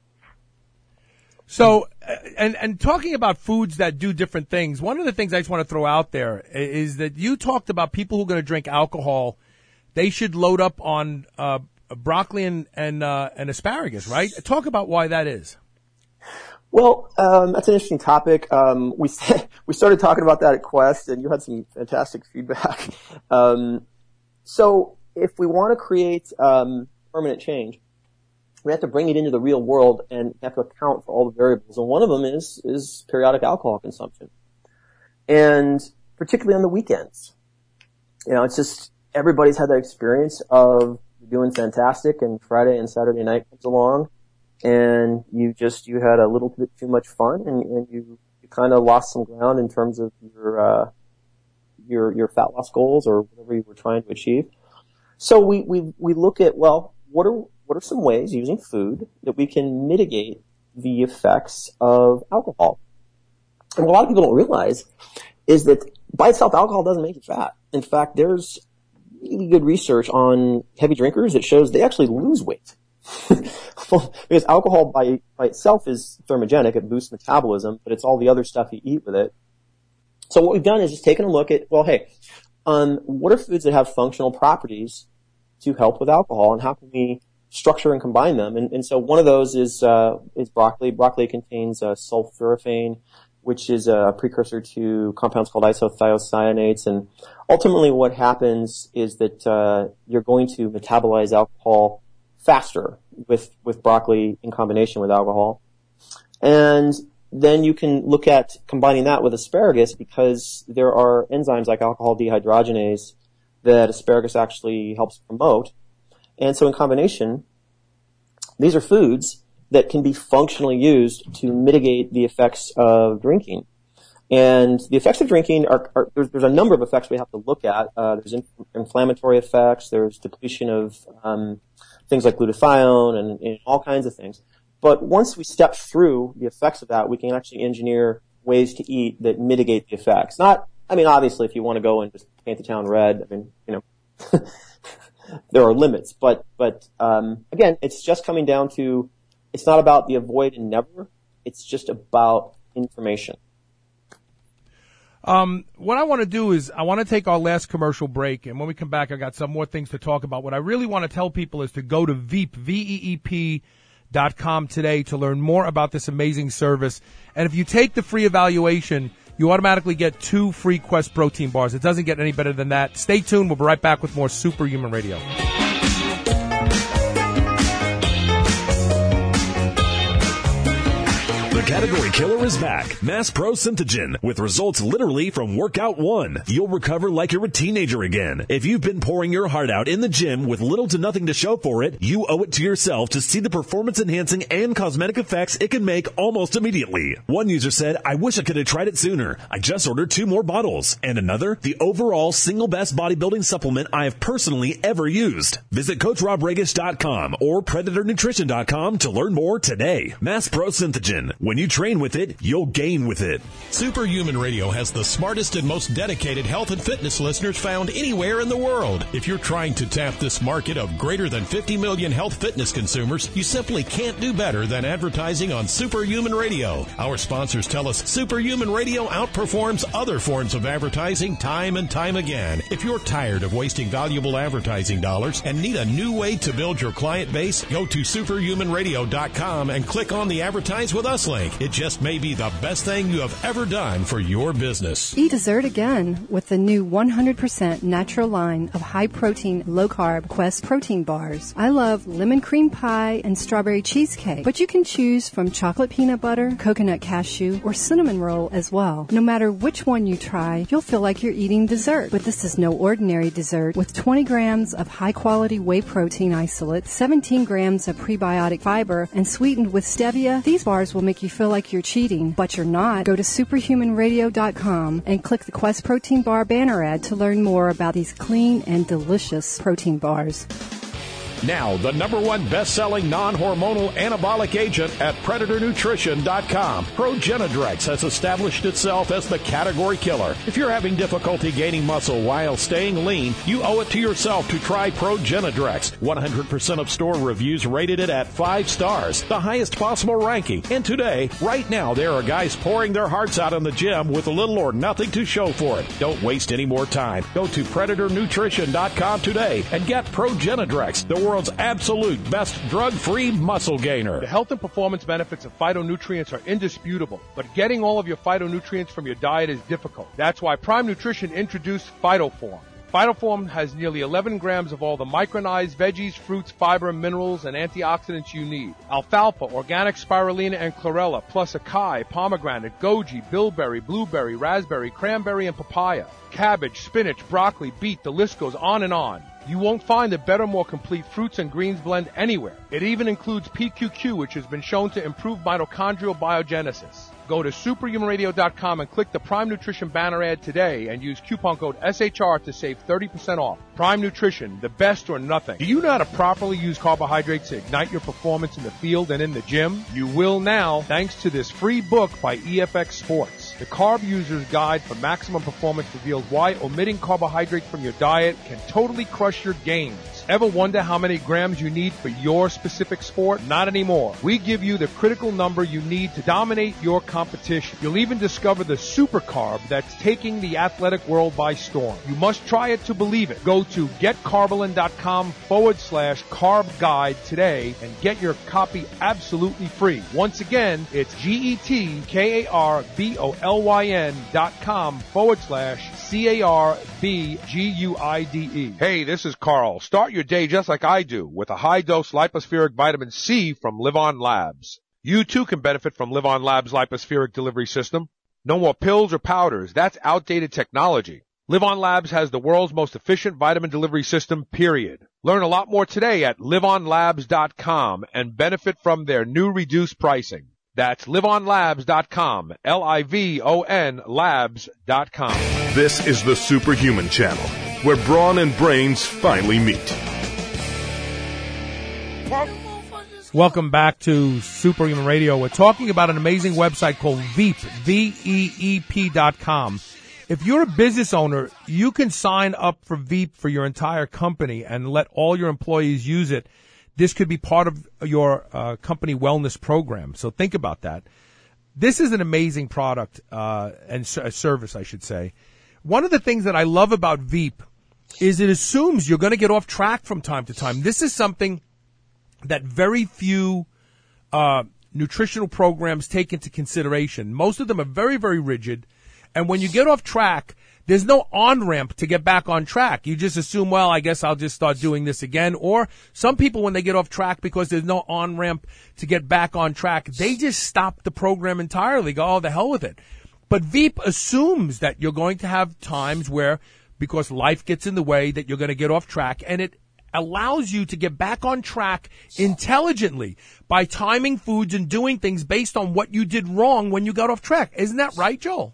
So, and talking about foods that do different things, one of the things I just want to throw out there is that you talked about people who are going to drink alcohol, they should load up on broccoli and asparagus, right? Talk about why that is. Well, that's an interesting topic. We started talking about that at Quest, and you had some fantastic feedback. So if we want to create permanent change, we have to bring it into the real world and have to account for all the variables. And one of them is periodic alcohol consumption. And particularly on the weekends. It's just everybody's had that experience of doing fantastic and Friday and Saturday night comes along and you had a little bit too much fun and you kind of lost some ground in terms of your fat loss goals or whatever you were trying to achieve. So we look at, well, what are some ways using food that we can mitigate the effects of alcohol? And what a lot of people don't realize is that by itself, alcohol doesn't make you fat. In fact, there's really good research on heavy drinkers that shows they actually lose weight. Because alcohol by itself is thermogenic, it boosts metabolism, but it's all the other stuff you eat with it. So what we've done is just taken a look at, well, hey, what are foods that have functional properties to help with alcohol, and how can we structure and combine them? And so one of those is broccoli. Broccoli contains sulforaphane, which is a precursor to compounds called isothiocyanates. And ultimately what happens is that you're going to metabolize alcohol faster with broccoli in combination with alcohol. And then you can look at combining that with asparagus, because there are enzymes like alcohol dehydrogenase that asparagus actually helps promote. And so in combination, these are foods that can be functionally used to mitigate the effects of drinking. And the effects of drinking there's a number of effects we have to look at. There's inflammatory effects, there's depletion of things like glutathione and all kinds of things. But once we step through the effects of that, we can actually engineer ways to eat that mitigate the effects. Obviously, if you want to go and just paint the town red, there are limits. But again, it's just coming down to, it's not about the avoid and never. It's just about information. What I want to do is I want to take our last commercial break, and when we come back, I got some more things to talk about. What I really want to tell people is to go to Veep, VEEP.com, superhumanradio.com today to learn more about this amazing service. And if you take the free evaluation, you automatically get 2 free Quest protein bars. It doesn't get any better than that. Stay tuned. We'll be right back with more Superhuman Radio. The category killer is back. Mass Pro Synthogen, with results literally from workout 1. You'll recover like you're a teenager again. If you've been pouring your heart out in the gym with little to nothing to show for it, you owe it to yourself to see the performance-enhancing and cosmetic effects it can make almost immediately. One user said, "I wish I could have tried it sooner. I just ordered 2 more bottles." And another, "The overall single best bodybuilding supplement I have personally ever used." Visit CoachRobRegish.com or PredatorNutrition.com to learn more today. Mass Pro Synthogen. When you train with it, you'll gain with it. Superhuman Radio has the smartest and most dedicated health and fitness listeners found anywhere in the world. If you're trying to tap this market of greater than 50 million health fitness consumers, you simply can't do better than advertising on Superhuman Radio. Our sponsors tell us Superhuman Radio outperforms other forms of advertising time and time again. If you're tired of wasting valuable advertising dollars and need a new way to build your client base, go to superhumanradio.com and click on the Advertise with Us link. It just may be the best thing you have ever done for your business. Eat dessert again with the new 100% natural line of high-protein, low-carb Quest protein bars. I love lemon cream pie and strawberry cheesecake, but you can choose from chocolate peanut butter, coconut cashew, or cinnamon roll as well. No matter which one you try, you'll feel like you're eating dessert. But this is no ordinary dessert. With 20 grams of high-quality whey protein isolate, 17 grams of prebiotic fiber, and sweetened with stevia, these bars will make you feel like you're cheating, but you're not. Go to superhumanradio.com and click the Quest Protein Bar banner ad to learn more about these clean and delicious protein bars. Now, the #1 best-selling non-hormonal anabolic agent at PredatorNutrition.com. Progenadrex has established itself as the category killer. If you're having difficulty gaining muscle while staying lean, you owe it to yourself to try Progenadrex. 100% of store reviews rated it at 5 stars, the highest possible ranking. And today, right now, there are guys pouring their hearts out in the gym with little or nothing to show for it. Don't waste any more time. Go to PredatorNutrition.com today and get Progenadrex, the world's absolute best drug-free muscle gainer. The health and performance benefits of phytonutrients are indisputable, but getting all of your phytonutrients from your diet is difficult. That's why Prime Nutrition introduced PhytoForm. PhytoForm has nearly 11 grams of all the micronized veggies, fruits, fiber, minerals, and antioxidants you need. Alfalfa, organic spirulina, and chlorella, plus acai, pomegranate, goji, bilberry, blueberry, raspberry, cranberry, and papaya. Cabbage, spinach, broccoli, beet, the list goes on and on. You won't find a better, more complete fruits and greens blend anywhere. It even includes PQQ, which has been shown to improve mitochondrial biogenesis. Go to superhumanradio.com and click the Prime Nutrition banner ad today and use coupon code SHR to save 30% off. Prime Nutrition, the best or nothing. Do you know how to properly use carbohydrates to ignite your performance in the field and in the gym? You will now, thanks to this free book by EFX Sports. The Carb User's Guide for Maximum Performance reveals why omitting carbohydrates from your diet can totally crush your gains. Ever wonder how many grams you need for your specific sport? Not anymore. We give you the critical number you need to dominate your competition. You'll even discover the super carb that's taking the athletic world by storm. You must try it to believe it. Go to getcarbolin.com/carb guide today and get your copy absolutely free. Once again, it's GETKARBOLYN.com/CARBGUIDE. Hey, this is Carl. Start your day just like I do with a high-dose lipospheric vitamin C from Live On Labs. You too can benefit from Live On Labs' lipospheric delivery system. No more pills or powders. That's outdated technology. Live On Labs has the world's most efficient vitamin delivery system, period. Learn a lot more today at liveonlabs.com and benefit from their new reduced pricing. That's liveonlabs.com, LIVON labs.com. This is the Superhuman Channel, where brawn and brains finally meet. Welcome back to Superhuman Radio. We're talking about an amazing website called Veep, VEEP.com. If you're a business owner, you can sign up for Veep for your entire company and let all your employees use it. This could be part of your company wellness program. So think about that. This is an amazing product and service, I should say. One of the things that I love about Veep is it assumes you're going to get off track from time to time. This is something that very few nutritional programs take into consideration. Most of them are very, very rigid. And when you get off track, there's no on-ramp to get back on track. You just assume, well, I guess I'll just start doing this again. Or some people, when they get off track because there's no on-ramp to get back on track, they just stop the program entirely, go, oh, the hell with it. But Veep assumes that you're going to have times where, because life gets in the way, that you're going to get off track, and it allows you to get back on track intelligently by timing foods and doing things based on what you did wrong when you got off track. Isn't that right, Joel?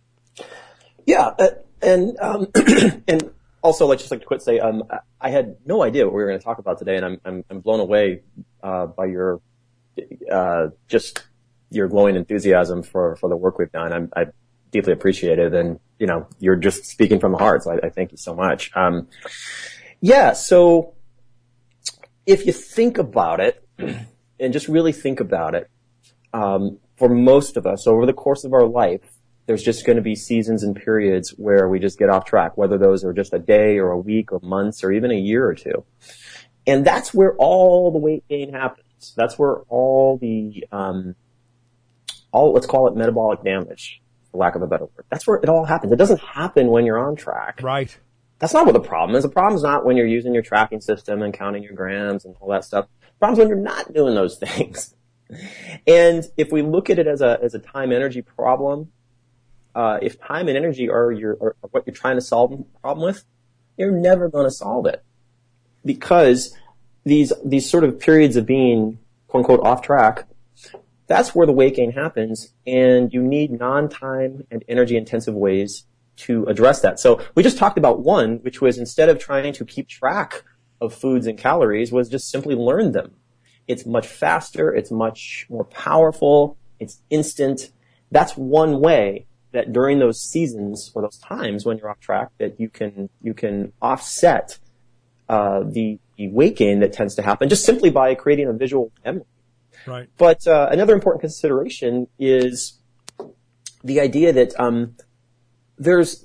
Yeah, and also, let's just like to quit say, I had no idea what we were going to talk about today, and I'm blown away by your just your glowing enthusiasm for the work we've done. I deeply appreciate it, and you're just speaking from the heart. So I thank you so much. Yeah, so if you think about it, and just really think about it, for most of us over the course of our life, there's just going to be seasons and periods where we just get off track, whether those are just a day or a week or months or even a year or two. And that's where all the weight gain happens. That's where all the, let's call it metabolic damage, for lack of a better word. That's where it all happens. It doesn't happen when you're on track. Right. That's not what the problem is. The problem is not when you're using your tracking system and counting your grams and all that stuff. The problem is when you're not doing those things. And if we look at it as a time energy problem, if time and energy are what you're trying to solve the problem with, you're never going to solve it, because these sort of periods of being quote unquote off track, that's where the weight gain happens, and you need non-time and energy intensive ways to address that. So we just talked about one, which was, instead of trying to keep track of foods and calories, was just simply learn them. It's much faster, it's much more powerful, it's instant. That's one way that during those seasons or those times when you're off track, that you can offset the weight gain that tends to happen just simply by creating a visual memory. Right. But another important consideration is the idea that there's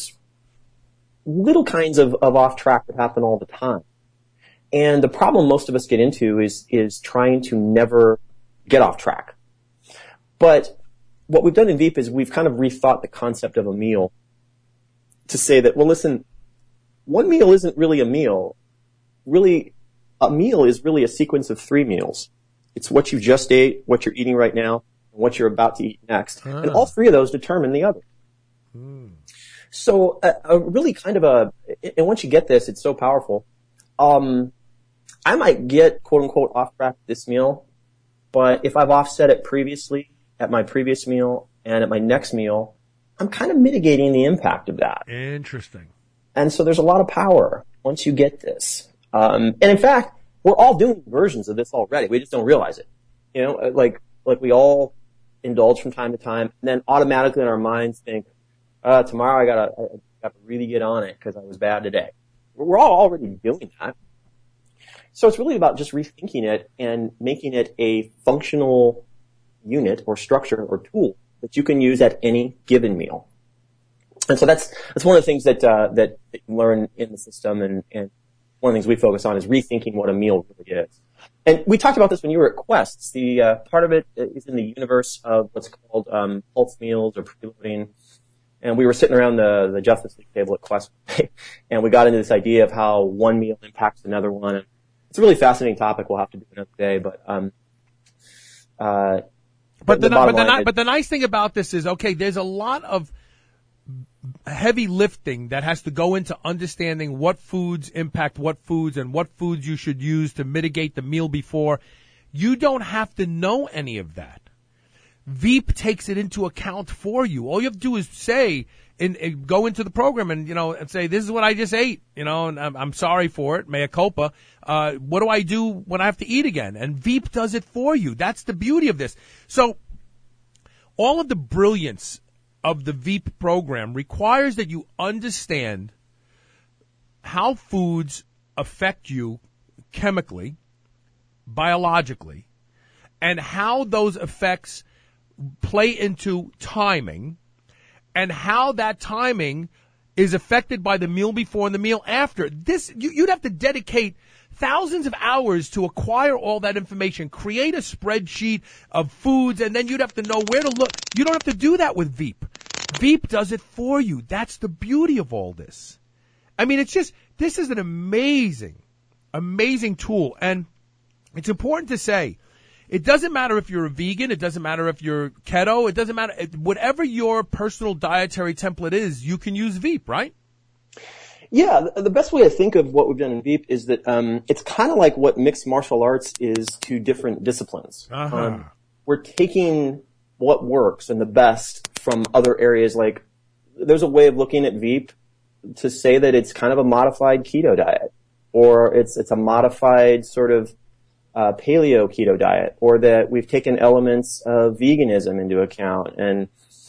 little kinds of off track that happen all the time. And the problem most of us get into is trying to never get off track. But what we've done in Veep is we've kind of rethought the concept of a meal to say that, well, listen, one meal isn't really a meal. Really, a meal is really a sequence of 3 meals. It's what you just ate, what you're eating right now, and what you're about to eat next. And all 3 of those determine the other. So a really kind of and once you get this, it's so powerful. I might get quote unquote off track this meal, but if I've offset it previously at my previous meal and at my next meal, I'm kind of mitigating the impact of that. Interesting. And so there's a lot of power once you get this. And in fact, we're all doing versions of this already. We just don't realize it. Like we all indulge from time to time, and then automatically in our minds think, tomorrow I gotta really get on it because I was bad today. We're all already doing that. So it's really about just rethinking it and making it a functional unit or structure or tool that you can use at any given meal. And so that's one of the things that you learn in the system, and one of the things we focus on is rethinking what a meal really is. And we talked about this when you were at Quest. The part of it is in the universe of what's called pulse meals or preloading. And we were sitting around the Justice League table at Quest, and we got into this idea of how one meal impacts another one. And it's a really fascinating topic. We'll have to do another day, but the nice thing about this is, okay, there's a lot of heavy lifting that has to go into understanding what foods impact what foods and what foods you should use to mitigate the meal before. You don't have to know any of that. Veep takes it into account for you. All you have to do is say, and go into the program and say, this is what I just ate, and I'm sorry for it, mea culpa. What do I do when I have to eat again? And Veep does it for you. That's the beauty of this. So all of the brilliance of the Veep program requires that you understand how foods affect you chemically, biologically, and how those effects play into timing, and how that timing is affected by the meal before and the meal after. This, you'd have to dedicate thousands of hours to acquire all that information, create a spreadsheet of foods, and then you'd have to know where to look. You don't have to do that with Veep. Veep does it for you. That's the beauty of all this. I mean, this is an amazing tool. And it's important to say, it doesn't matter if you're a vegan, it doesn't matter if you're keto, it doesn't matter. Whatever your personal dietary template is, you can use Veep, right? Yeah, the best way to think of what we've done in Veep is that it's kind of like what mixed martial arts is to different disciplines. Uh-huh. We're taking what works and the best from other areas. Like, there's a way of looking at Veep to say that it's kind of a modified keto diet, or it's a modified sort of paleo keto diet, or that we've taken elements of veganism into account. And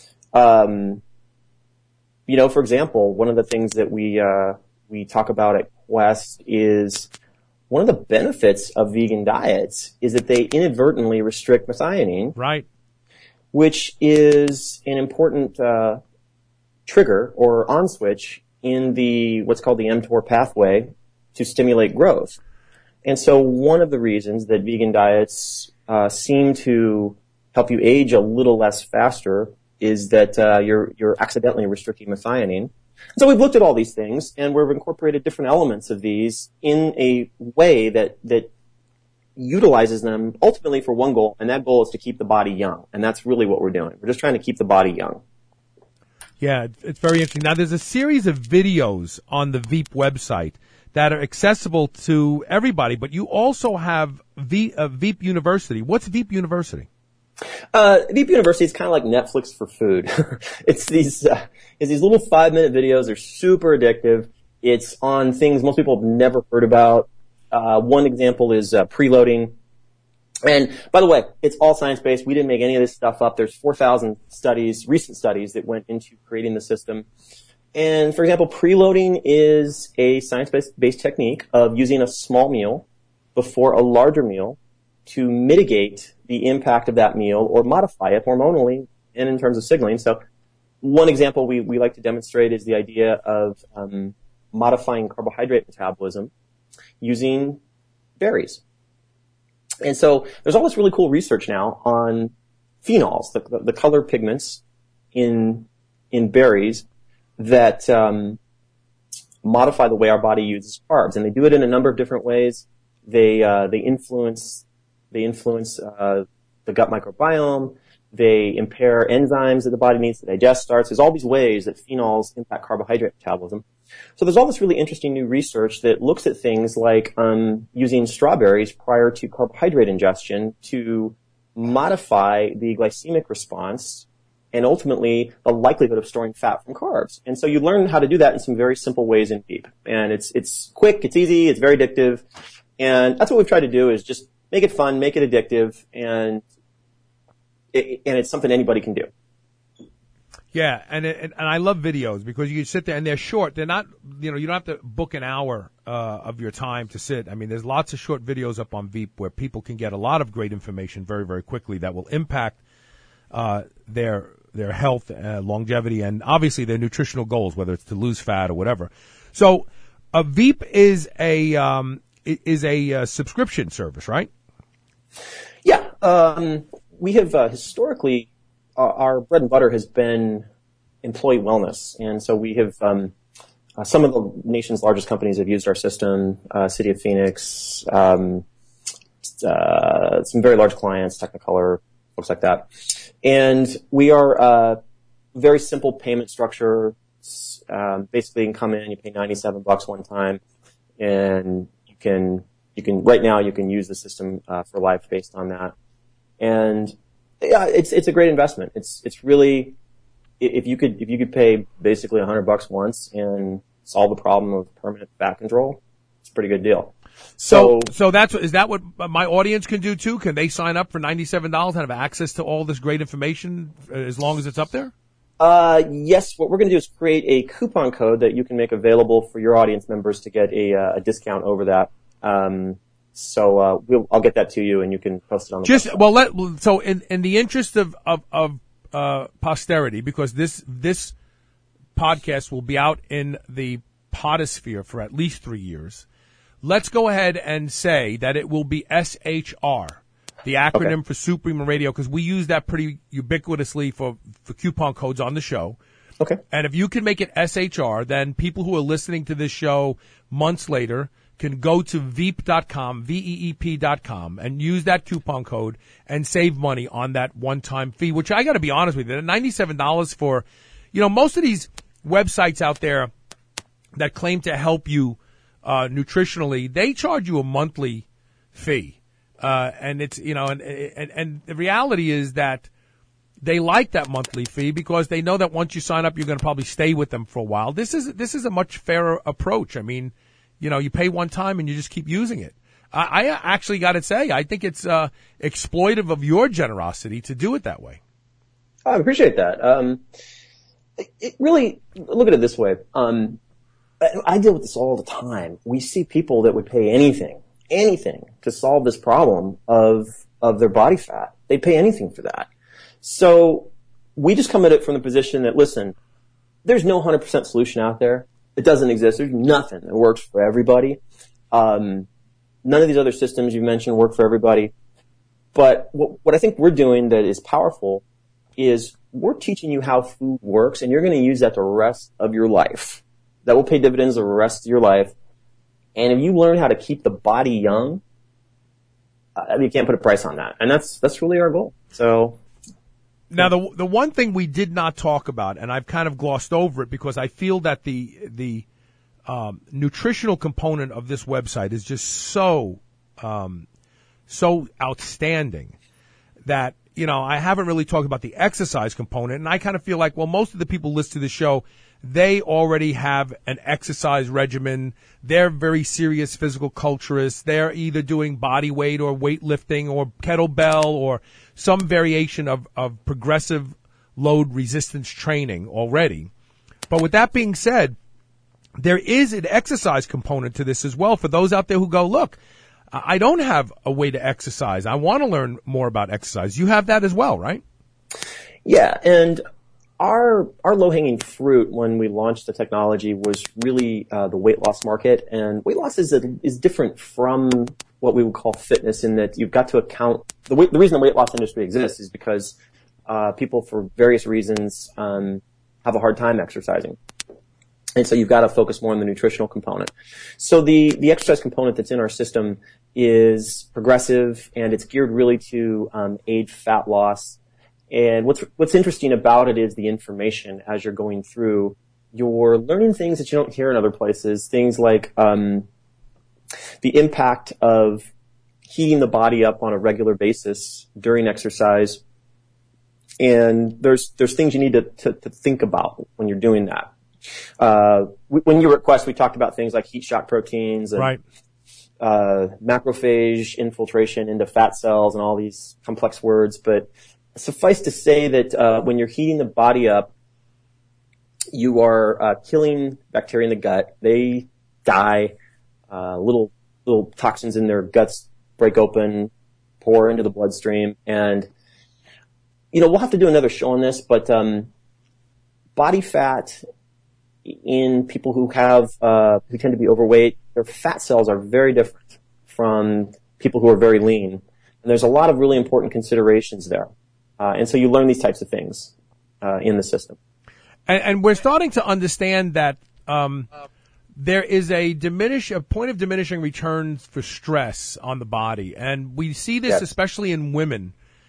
for example, one of the things that we talk about at Quest is one of the benefits of vegan diets is that they inadvertently restrict methionine, right? Which is an important trigger or on switch in what's called the mTOR pathway to stimulate growth. And so one of the reasons that vegan diets seem to help you age a little less faster is that you're accidentally restricting methionine. So we've looked at all these things, and we've incorporated different elements of these in a way that utilizes them ultimately for one goal, and that goal is to keep the body young. And that's really what we're doing. We're just trying to keep the body young. Yeah, it's very interesting. Now, there's a series of videos on the Veep website that are accessible to everybody, but you also have Veep University. What's Veep University? Veep University is kind of like Netflix for food. It's these little 5-minute videos. They're super addictive. It's on things most people have never heard about. One example is preloading. And by the way, it's all science-based. We didn't make any of this stuff up. There's 4,000 recent studies that went into creating the system. And for example, preloading is a science-based technique of using a small meal before a larger meal to mitigate the impact of that meal or modify it hormonally and in terms of signaling. So one example we like to demonstrate is the idea of modifying carbohydrate metabolism using berries. And so there's all this really cool research now on phenols, the color pigments in berries that modify the way our body uses carbs. And they do it in a number of different ways. They influence the gut microbiome. They impair enzymes that the body needs to digest starch. There's all these ways that phenols impact carbohydrate metabolism. So there's all this really interesting new research that looks at things like using strawberries prior to carbohydrate ingestion to modify the glycemic response and ultimately the likelihood of storing fat from carbs. And so you learn how to do that in some very simple ways in Veep. And it's quick, it's easy, it's very addictive. And that's what we've tried to do, is just make it fun, make it addictive, and it's something anybody can do. Yeah, and I love videos because you can sit there and they're short. They're not, you don't have to book an hour of your time to sit. I mean, there's lots of short videos up on Veep where people can get a lot of great information very, very quickly that will impact their health, longevity, and obviously their nutritional goals, whether it's to lose fat or whatever. So, Veep is a subscription service, right? Yeah, we have historically. Our bread and butter has been employee wellness, and so we have some of the nation's largest companies have used our system. City of Phoenix, some very large clients, Technicolor, folks like that. And we are a very simple payment structure. Basically, you can come in, you pay $97 one time, and you can right now you can use the system for life based on that. And yeah, it's a great investment. It's really, if you could pay basically $100 once and solve the problem of permanent fat control, it's a pretty good deal. So is that what my audience can do too? Can they sign up for $97 and have access to all this great information as long as it's up there? Yes. What we're going to do is create a coupon code that you can make available for your audience members to get a discount over that. So I'll get that to you, and you can post it on the website. So in the interest of posterity, because this podcast will be out in the podosphere for at least 3 years, let's go ahead and say that it will be SHR, the acronym for Supreme Radio, because we use that pretty ubiquitously for coupon codes on the show. Okay. And if you can make it SHR, then people who are listening to this show months later can go to Veep.com, VEEP.com, and use that coupon code and save money on that one-time fee, which I got to be honest with you, $97 for, most of these websites out there that claim to help you nutritionally, they charge you a monthly fee. And it's, and the reality is that they like that monthly fee because they know that once you sign up, you're going to probably stay with them for a while. This is a much fairer approach. I mean, you pay one time and you just keep using it. I actually got to say, I think it's exploitive of your generosity to do it that way. I appreciate that. It really, look at it this way. I deal with this all the time. We see people that would pay anything to solve this problem of their body fat. They'd pay anything for that. So we just come at it from the position that, listen, there's no 100% solution out there. It doesn't exist. There's nothing that works for everybody. None of these other systems you mentioned work for everybody. But what I think we're doing that is powerful is we're teaching you how food works, and you're going to use that the rest of your life. That will pay dividends the rest of your life. And if you learn how to keep the body young, you can't put a price on that. And that's really our goal. So. Now, the one thing we did not talk about, and I've kind of glossed over it because I feel that the nutritional component of this website is just so outstanding that, I haven't really talked about the exercise component. And I kind of feel like, well, most of the people listening to the show, they already have an exercise regimen. They're very serious physical culturists. They're either doing body weight or weightlifting or kettlebell or some variation of progressive load resistance training already. But with that being said, there is an exercise component to this as well for those out there who go, look, I don't have a way to exercise. I want to learn more about exercise. You have that as well, right? Yeah, and our low-hanging fruit when we launched the technology was really the weight loss market. And weight loss is different from what we would call fitness in that you've got to account. The reason the weight loss industry exists is because people, for various reasons, have a hard time exercising. And so you've got to focus more on the nutritional component. So the exercise component that's in our system is progressive, and it's geared really to aid fat loss. And what's interesting about it is the information as you're going through. You're learning things that you don't hear in other places, things like the impact of heating the body up on a regular basis during exercise. And there's things you need to think about when you're doing that. When you were at Quest, we talked about things like heat shock proteins and right. Macrophage infiltration into fat cells and all these complex words. But suffice to say that when you're heating the body up, you are killing bacteria in the gut. They die. Little toxins in their guts break open, pour into the bloodstream, and we'll have to do another show on this. But body fat in people who tend to be overweight, their fat cells are very different from people who are very lean. And there's a lot of really important considerations there. And so you learn these types of things in the system. And we're starting to understand that there is a point of diminishing returns for stress on the body. And we see this especially in women.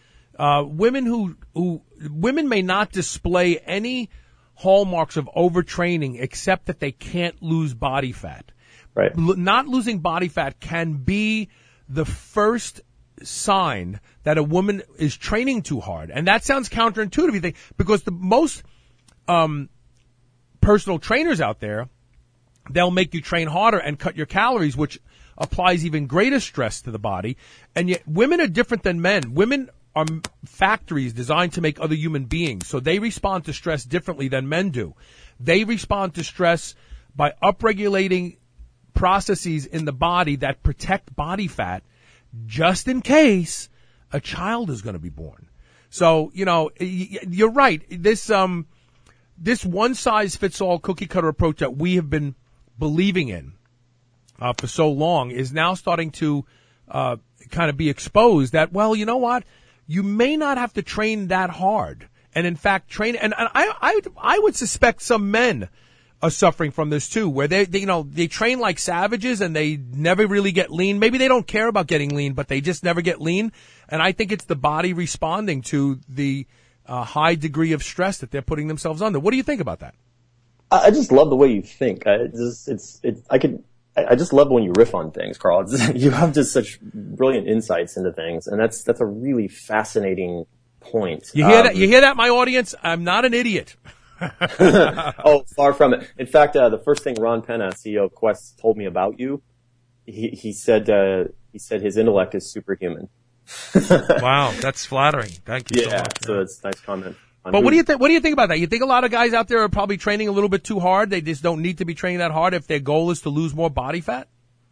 Women women may not display any hallmarks of overtraining except that they can't lose body fat. Right. Not losing body fat can be the first sign that a woman is training too hard. And that sounds counterintuitive, you think, because the most personal trainers out there, they'll make you train harder and cut your calories, which applies even greater stress to the body. And yet women are different than men. Women are factories designed to make other human beings, so they respond to stress differently than men do. They respond to stress by upregulating processes in the body that protect body fat just in case a child is going to be born. So, you're right. This one-size-fits-all cookie-cutter approach that we have been believing in for so long is now starting to kind of be exposed that, well, you know what? You may not have to train that hard. And in fact, I would suspect some men are suffering from this too, where they train like savages and they never really get lean. Maybe they don't care about getting lean, but they just never get lean. And I think it's the body responding to the high degree of stress that they're putting themselves under. What do you think about that? I just love the way you think. I just love when you riff on things, Carl. You have just such brilliant insights into things, and that's a really fascinating point. You hear that? You hear that, my audience? I'm not an idiot. Oh, far from it. In fact, the first thing Ron Penna, CEO of Quest, told me about you, he said his intellect is superhuman. Wow, that's flattering. Thank you so much. So it's a nice comment. But what do you think? What do you think about that? You think a lot of guys out there are probably training a little bit too hard? They just don't need to be training that hard if their goal is to lose more body fat?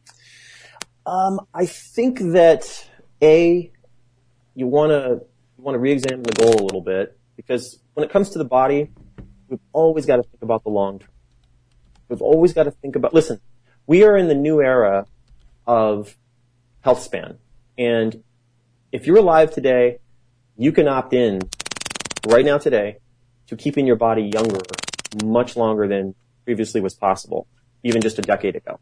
I think that you want to re-examine the goal a little bit, because when it comes to the body, we've always got to think about the long term. We've always got to think about. Listen, we are in the new era of health span, and if you're alive today, you can opt in right now today to keeping your body younger much longer than previously was possible, even just a decade ago.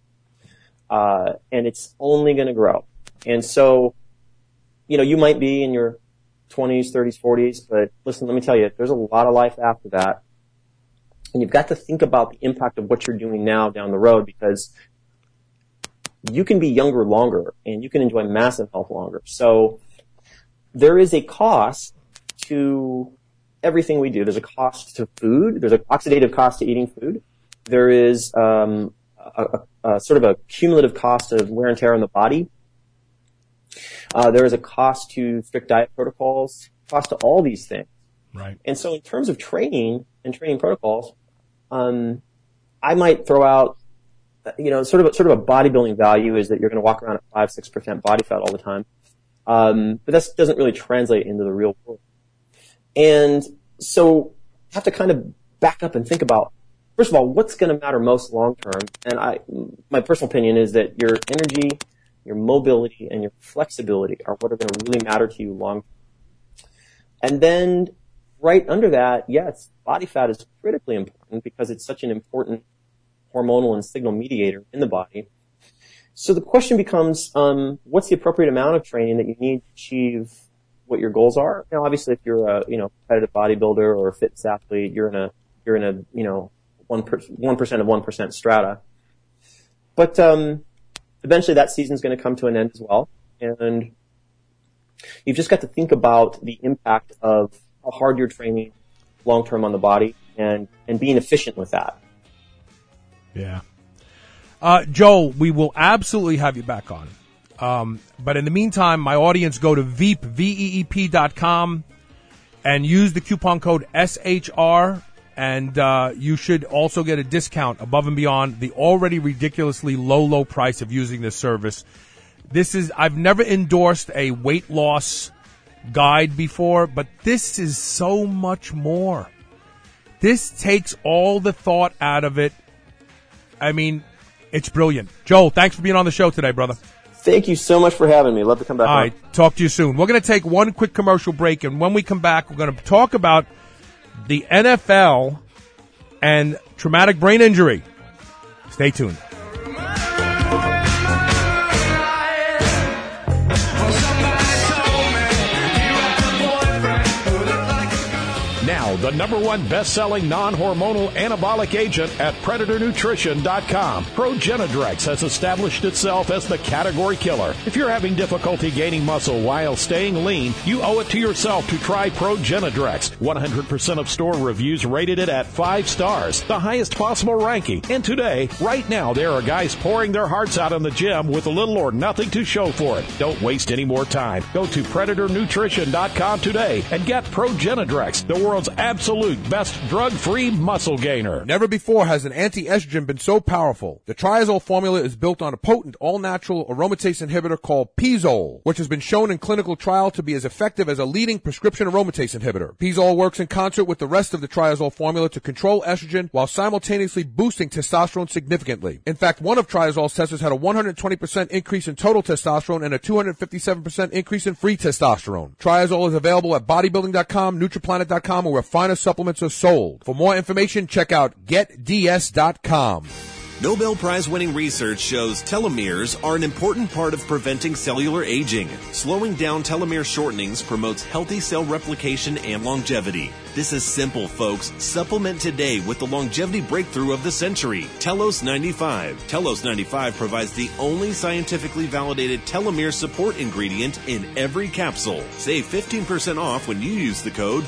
And it's only going to grow. And so, you might be in your 20s, 30s, 40s, but listen, let me tell you, there's a lot of life after that. And you've got to think about the impact of what you're doing now down the road, because you can be younger longer and you can enjoy massive health longer. So there is a cost to everything we do. There's a cost to food. There's an oxidative cost to eating food. There is a sort of a cumulative cost of wear and tear on the body. There is a cost to strict diet protocols, cost to all these things. Right. And so in terms of training and training protocols, I might throw out, sort of a bodybuilding value is that you're going to walk around at 5-6% body fat all the time. But that doesn't really translate into the real world. And so you have to kind of back up and think about, first of all, what's going to matter most long term. And my personal opinion is that your energy, your mobility, and your flexibility are what are going to really matter to you long term. And then right under that, yes, body fat is critically important because it's such an important hormonal and signal mediator in the body. So the question becomes, what's the appropriate amount of training that you need to achieve what your goals are? Now, obviously, if you're a competitive bodybuilder or a fitness athlete, you're in a 1% of 1% strata. But eventually, that season's going to come to an end as well, and you've just got to think about the impact of how hard you're training long term on the body and being efficient with that. Yeah. Joel, we will absolutely have you back on. But in the meantime, my audience, go to veep.com and use the coupon code SHR, and you should also get a discount above and beyond the already ridiculously low price of using this service. I've never endorsed a weight loss guide before, but this is so much more. This takes all the thought out of it. I mean, it's brilliant. Joel, thanks for being on the show today, brother. Thank you so much for having me. Love to come back. All right, talk to you soon. We're going to take one quick commercial break, and when we come back, we're going to talk about the NFL and traumatic brain injury. Stay tuned. Now, the #1 best-selling non-hormonal anabolic agent at PredatorNutrition.com. Progenadrex has established itself as the category killer. If you're having difficulty gaining muscle while staying lean, you owe it to yourself to try Progenadrex. 100% of store reviews rated it at 5 stars, the highest possible ranking. And today, right now, there are guys pouring their hearts out in the gym with little or nothing to show for it. Don't waste any more time. Go to PredatorNutrition.com today and get Progenadrex, the world's absolute best drug-free muscle gainer. Never before has an anti-estrogen been so powerful. The Triazole formula is built on a potent, all-natural aromatase inhibitor called Pizole, which has been shown in clinical trial to be as effective as a leading prescription aromatase inhibitor. Pizole works in concert with the rest of the Triazole formula to control estrogen while simultaneously boosting testosterone significantly. In fact, one of Triazole's testers had a 120% increase in total testosterone and a 257% increase in free testosterone. Triazole is available at bodybuilding.com, nutriplanet.com, or where finer supplements are sold. For more information, check out getds.com. Nobel Prize-winning research shows telomeres are an important part of preventing cellular aging. Slowing down telomere shortenings promotes healthy cell replication and longevity. This is simple, folks. Supplement today with the longevity breakthrough of the century, Telos 95. Telos 95 provides the only scientifically validated telomere support ingredient in every capsule. Save 15% off when you use the code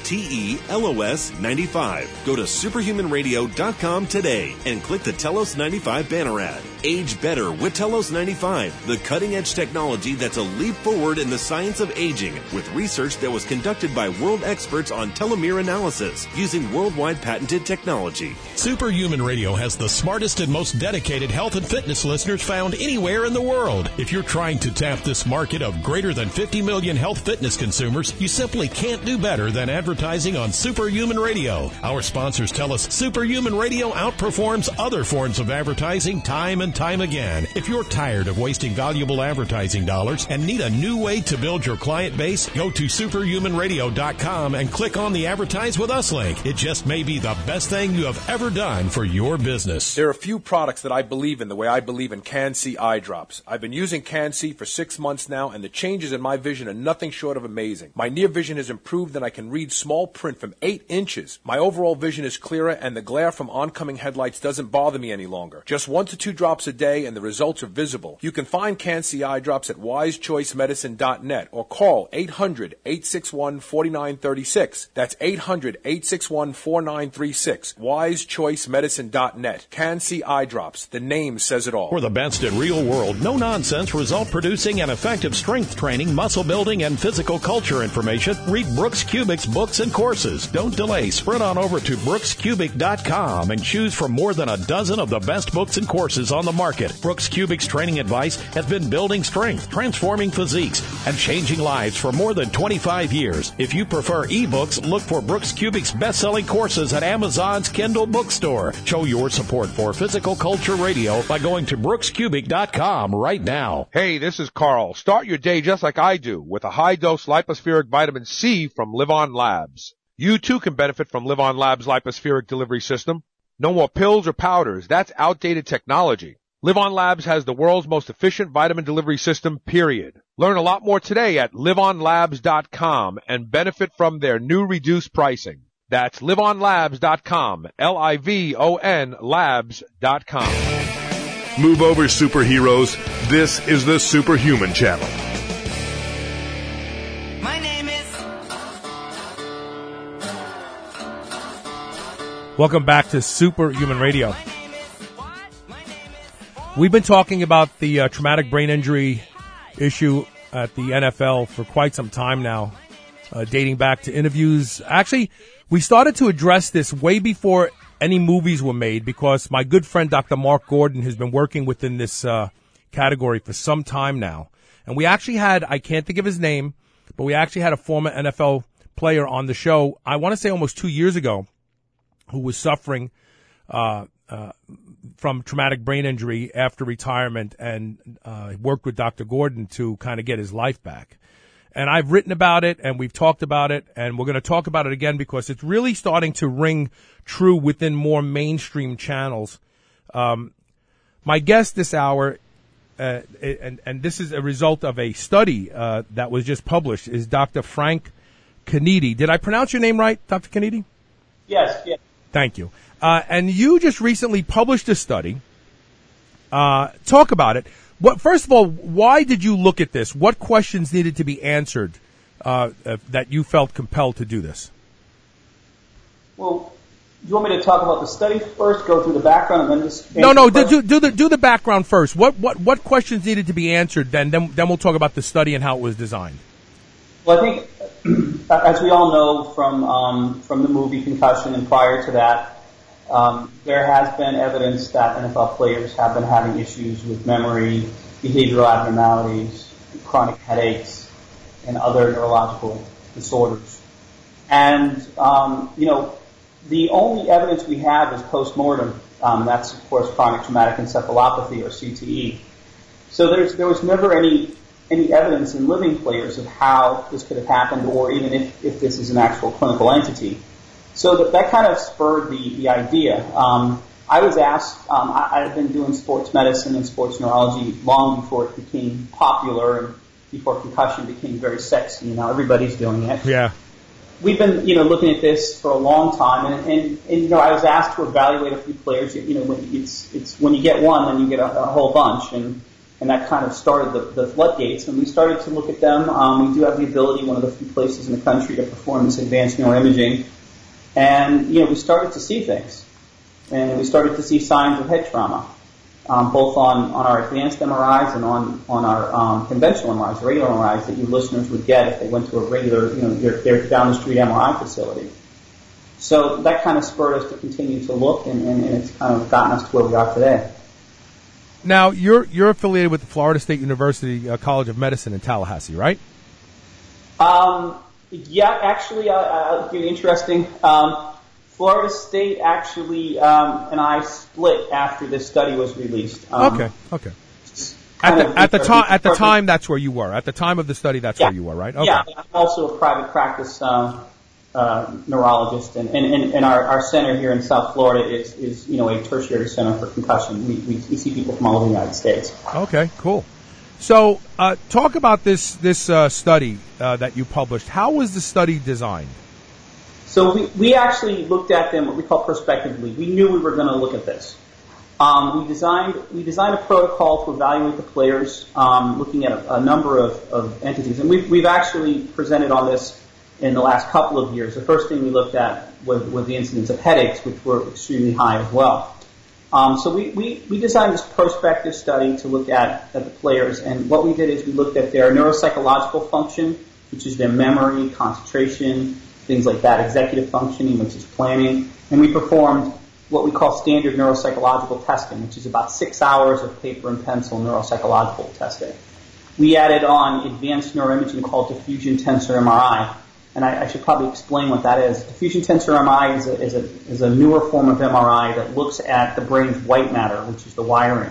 TELOS95. Go to superhumanradio.com today and click the Telos 95 banner ad. Age better with Telos 95, the cutting-edge technology that's a leap forward in the science of aging with research that was conducted by world experts on telomere analysis using worldwide patented technology. Superhuman Radio has the smartest and most dedicated health and fitness listeners found anywhere in the world. If you're trying to tap this market of greater than 50 million health fitness consumers, you simply can't do better than advertising on Superhuman Radio. Our sponsors tell us Superhuman Radio outperforms other forms of advertising time and time again. If you're tired of wasting valuable advertising dollars and need a new way to build your client base, go to superhumanradio.com and click on the Advertise with Us link. It just may be the best thing you have ever done for your business. There are a few products that I believe in the way I believe in Can-C eye drops. I've been using Can-C for 6 months now, and the changes in my vision are nothing short of amazing. My near vision has improved, and I can read small print from 8 inches. My overall vision is clearer, and the glare from oncoming headlights doesn't bother me any longer. Just 1 to 2 drops a day, and the results are visible. You can find Can-C eye drops at wisechoicemedicine.net or call 800-861-4936. That's 800-861-4936. wisechoicemedicine.net. Can-C eye drops. The name says it all. For the best in real world, no nonsense, result producing and effective strength training, muscle building, and physical culture information, read Brooks Kubik's books and courses. Don't delay. Sprint on over to brookskubik.com and choose from more than a dozen of the best books and courses on the market. Brooks Kubik's training advice has been building strength, transforming physiques, and changing lives for more than 25 years. If you prefer ebooks, look for Brooks Kubik's best-selling courses at Amazon's Kindle bookstore. Show your support for Physical Culture Radio by going to brookskubik.com right now. Hey, this is Carl. Start your day just like I do with a high-dose lipospheric vitamin C from LivOn Labs. You too can benefit from LivOn Labs' lipospheric delivery system. No more pills or powders. That's outdated technology. LivOn Labs has the world's most efficient vitamin delivery system, period. Learn a lot more today at livonlabs.com and benefit from their new reduced pricing. That's livonlabs.com, Livon labs.com. Move over, superheroes. This is the Superhuman Channel. My name is... Welcome back to Superhuman Radio. We've been talking about the traumatic brain injury issue at the NFL for quite some time now, dating back to interviews. Actually, we started to address this way before any movies were made because my good friend Dr. Mark Gordon has been working within this category for some time now. And we actually had, I can't think of his name, but we actually had a former NFL player on the show, I want to say almost 2 years ago, who was suffering from traumatic brain injury after retirement and worked with Dr. Gordon to kind of get his life back. And I've written about it, and we've talked about it, and we're going to talk about it again because it's really starting to ring true within more mainstream channels. My guest this hour, and this is a result of a study that was just published, is Dr. Frank Canidi. Did I pronounce your name right, Dr. Canidi? Yes. Thank you. And you just recently published a study. Talk about it. First of all, why did you look at this? What questions needed to be answered that you felt compelled to do this? Well, do you want me to talk about the study first, go through the background, and then just... No, do the background first. What questions needed to be answered, then we'll talk about the study and how it was designed. Well, I think as we all know from the movie Concussion and prior to that, there has been evidence that NFL players have been having issues with memory, behavioral abnormalities, chronic headaches, and other neurological disorders. And, the only evidence we have is post-mortem. That's, of course, chronic traumatic encephalopathy, or CTE. So there was never any evidence in living players of how this could have happened, or even if this is an actual clinical entity. So that kind of spurred the idea. I was asked, I've been doing sports medicine and sports neurology long before it became popular and before concussion became very sexy. Everybody's doing it. Yeah. We've been, looking at this for a long time, and I was asked to evaluate a few players. When you get one, then you get a whole bunch, and that kind of started the floodgates. And we started to look at them. We do have the ability, one of the few places in the country, to perform this advanced neuroimaging, and we started to see things, and we started to see signs of head trauma, both on our advanced MRIs and on our conventional MRIs, regular MRIs that you listeners would get if they went to a regular, their down the street MRI facility. So that kind of spurred us to continue to look, and it's kind of gotten us to where we are today. Now, you're affiliated with the Florida State University College of Medicine in Tallahassee, right? Yeah, actually, I'll give you interesting. Florida State actually and I split after this study was released. Okay. At the time, that's where you were. At the time of the study, that's where you were, right? Okay. Yeah, I'm also a private practice neurologist, and our center here in South Florida is a tertiary center for concussion. We see people from all over the United States. Okay, cool. So, talk about this study that you published. How was the study designed? So we actually looked at them what we call prospectively. We knew we were going to look at this. We designed a protocol to evaluate the players, looking at a number of entities, and we've actually presented on this in the last couple of years. The first thing we looked at was the incidence of headaches, which were extremely high as well. So we designed this prospective study to look at the players, and what we did is we looked at their neuropsychological function, which is their memory, concentration, things like that, executive functioning, which is planning, and we performed what we call standard neuropsychological testing, which is about 6 hours of paper and pencil neuropsychological testing. We added on advanced neuroimaging called diffusion tensor MRI, and I should probably explain what that is. Diffusion tensor MRI is a newer form of MRI that looks at the brain's white matter, which is the wiring.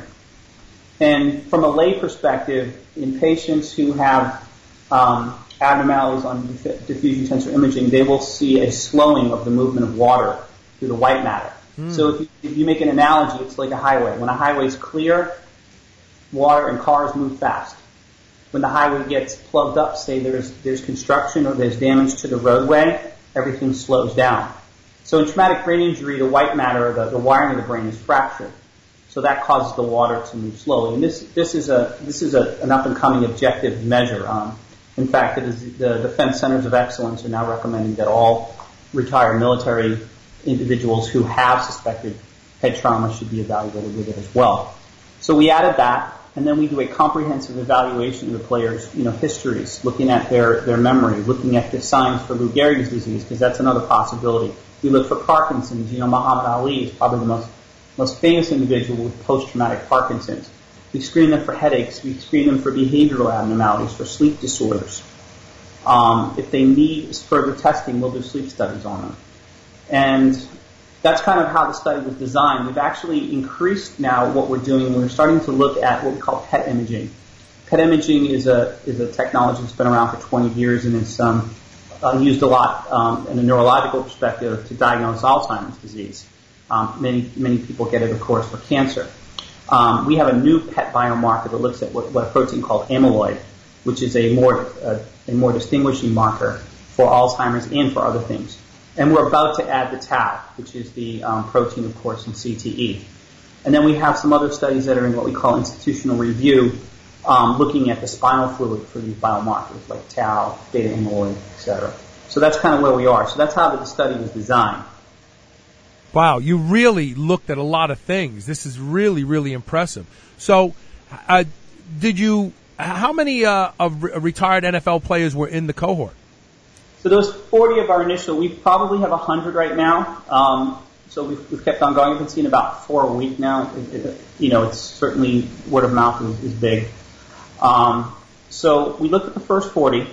And from a lay perspective, in patients who have abnormalities on diffusion tensor imaging, they will see a slowing of the movement of water through the white matter. So if you make an analogy, it's like a highway. When a highway is clear, water and cars move fast. When the highway gets plugged up, say there's construction or there's damage to the roadway, everything slows down. So in traumatic brain injury, the white matter, the wiring of the brain is fractured. So that causes the water to move slowly. And this is an up and coming objective measure. In fact, the Defense Centers of Excellence are now recommending that all retired military individuals who have suspected head trauma should be evaluated with it as well. So we added that, and then we do a comprehensive evaluation of the players' histories, looking at their memory, looking at the signs for Lou Gehrig's disease, because that's another possibility. We look for Parkinson's. Muhammad Ali is probably the most famous individual with post-traumatic Parkinson's. We screen them for headaches. We screen them for behavioral abnormalities, for sleep disorders. If they need further testing, we'll do sleep studies on them. And that's kind of how the study was designed. We've actually increased now what we're doing. We're starting to look at what we call PET imaging. PET imaging is a technology that's been around for 20 years, and it's used a lot in a neurological perspective to diagnose Alzheimer's disease. Many people get it, of course, for cancer. We have a new PET biomarker that looks at what a protein called amyloid, which is a more distinguishing marker for Alzheimer's and for other things. And we're about to add the tau, which is the protein, of course, in CTE. And then we have some other studies that are in what we call institutional review, looking at the spinal fluid for these biomarkers like tau, beta amyloid, etc. So that's kind of where we are. So that's how the study was designed. Wow, you really looked at a lot of things. This is really, really impressive. So, how many of retired NFL players were in the cohort? So those 40 of our initial, we probably have 100 right now. So we've kept on going. We've been seeing about 4 a week now. It's certainly word of mouth is big. So we looked at the first 40,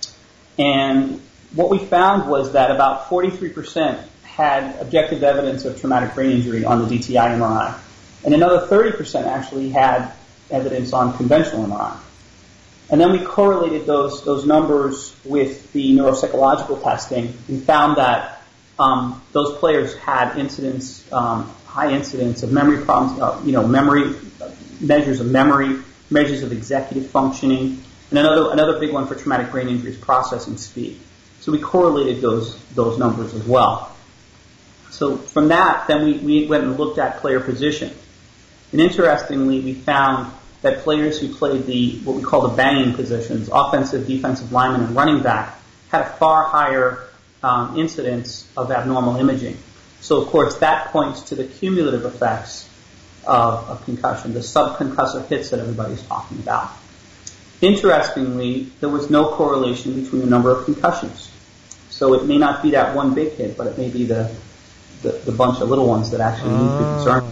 and what we found was that about 43% had objective evidence of traumatic brain injury on the DTI MRI, and another 30% actually had evidence on conventional MRI. And then we correlated those numbers with the neuropsychological testing. We found that those players had high incidence of memory problems, memory measures of memory, measures of executive functioning, and another big one for traumatic brain injury is processing speed. So we correlated those numbers as well. So from that, then we went and looked at player position. And interestingly, we found that players who played what we call the banging positions, offensive, defensive lineman, and running back, had a far higher incidence of abnormal imaging. So, of course, that points to the cumulative effects of concussion, the subconcussive hits that everybody's talking about. Interestingly, there was no correlation between the number of concussions. So it may not be that one big hit, but it may be the bunch of little ones that actually need to be concerned.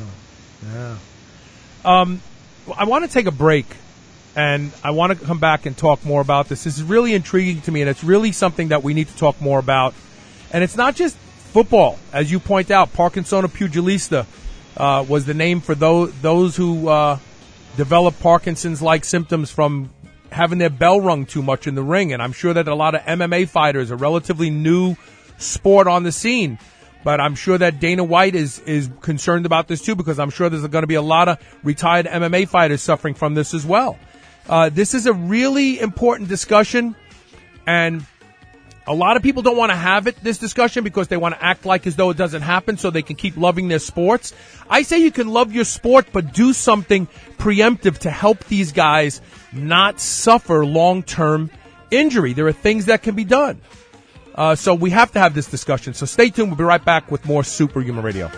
Yeah. I want to take a break, and I want to come back and talk more about this. This is really intriguing to me, and it's really something that we need to talk more about. And it's not just football. As you point out, Parkinsona pugilista was the name for those who develop Parkinson's-like symptoms from having their bell rung too much in the ring. And I'm sure that a lot of MMA fighters, a relatively new sport on the scene, but I'm sure that Dana White is concerned about this too, because I'm sure there's going to be a lot of retired MMA fighters suffering from this as well. This is a really important discussion, and a lot of people don't want to have this discussion because they want to act like as though it doesn't happen so they can keep loving their sports. I say you can love your sport, but do something preemptive to help these guys not suffer long-term injury. There are things that can be done. So we have to have this discussion. So stay tuned. We'll be right back with more Superhuman Radio.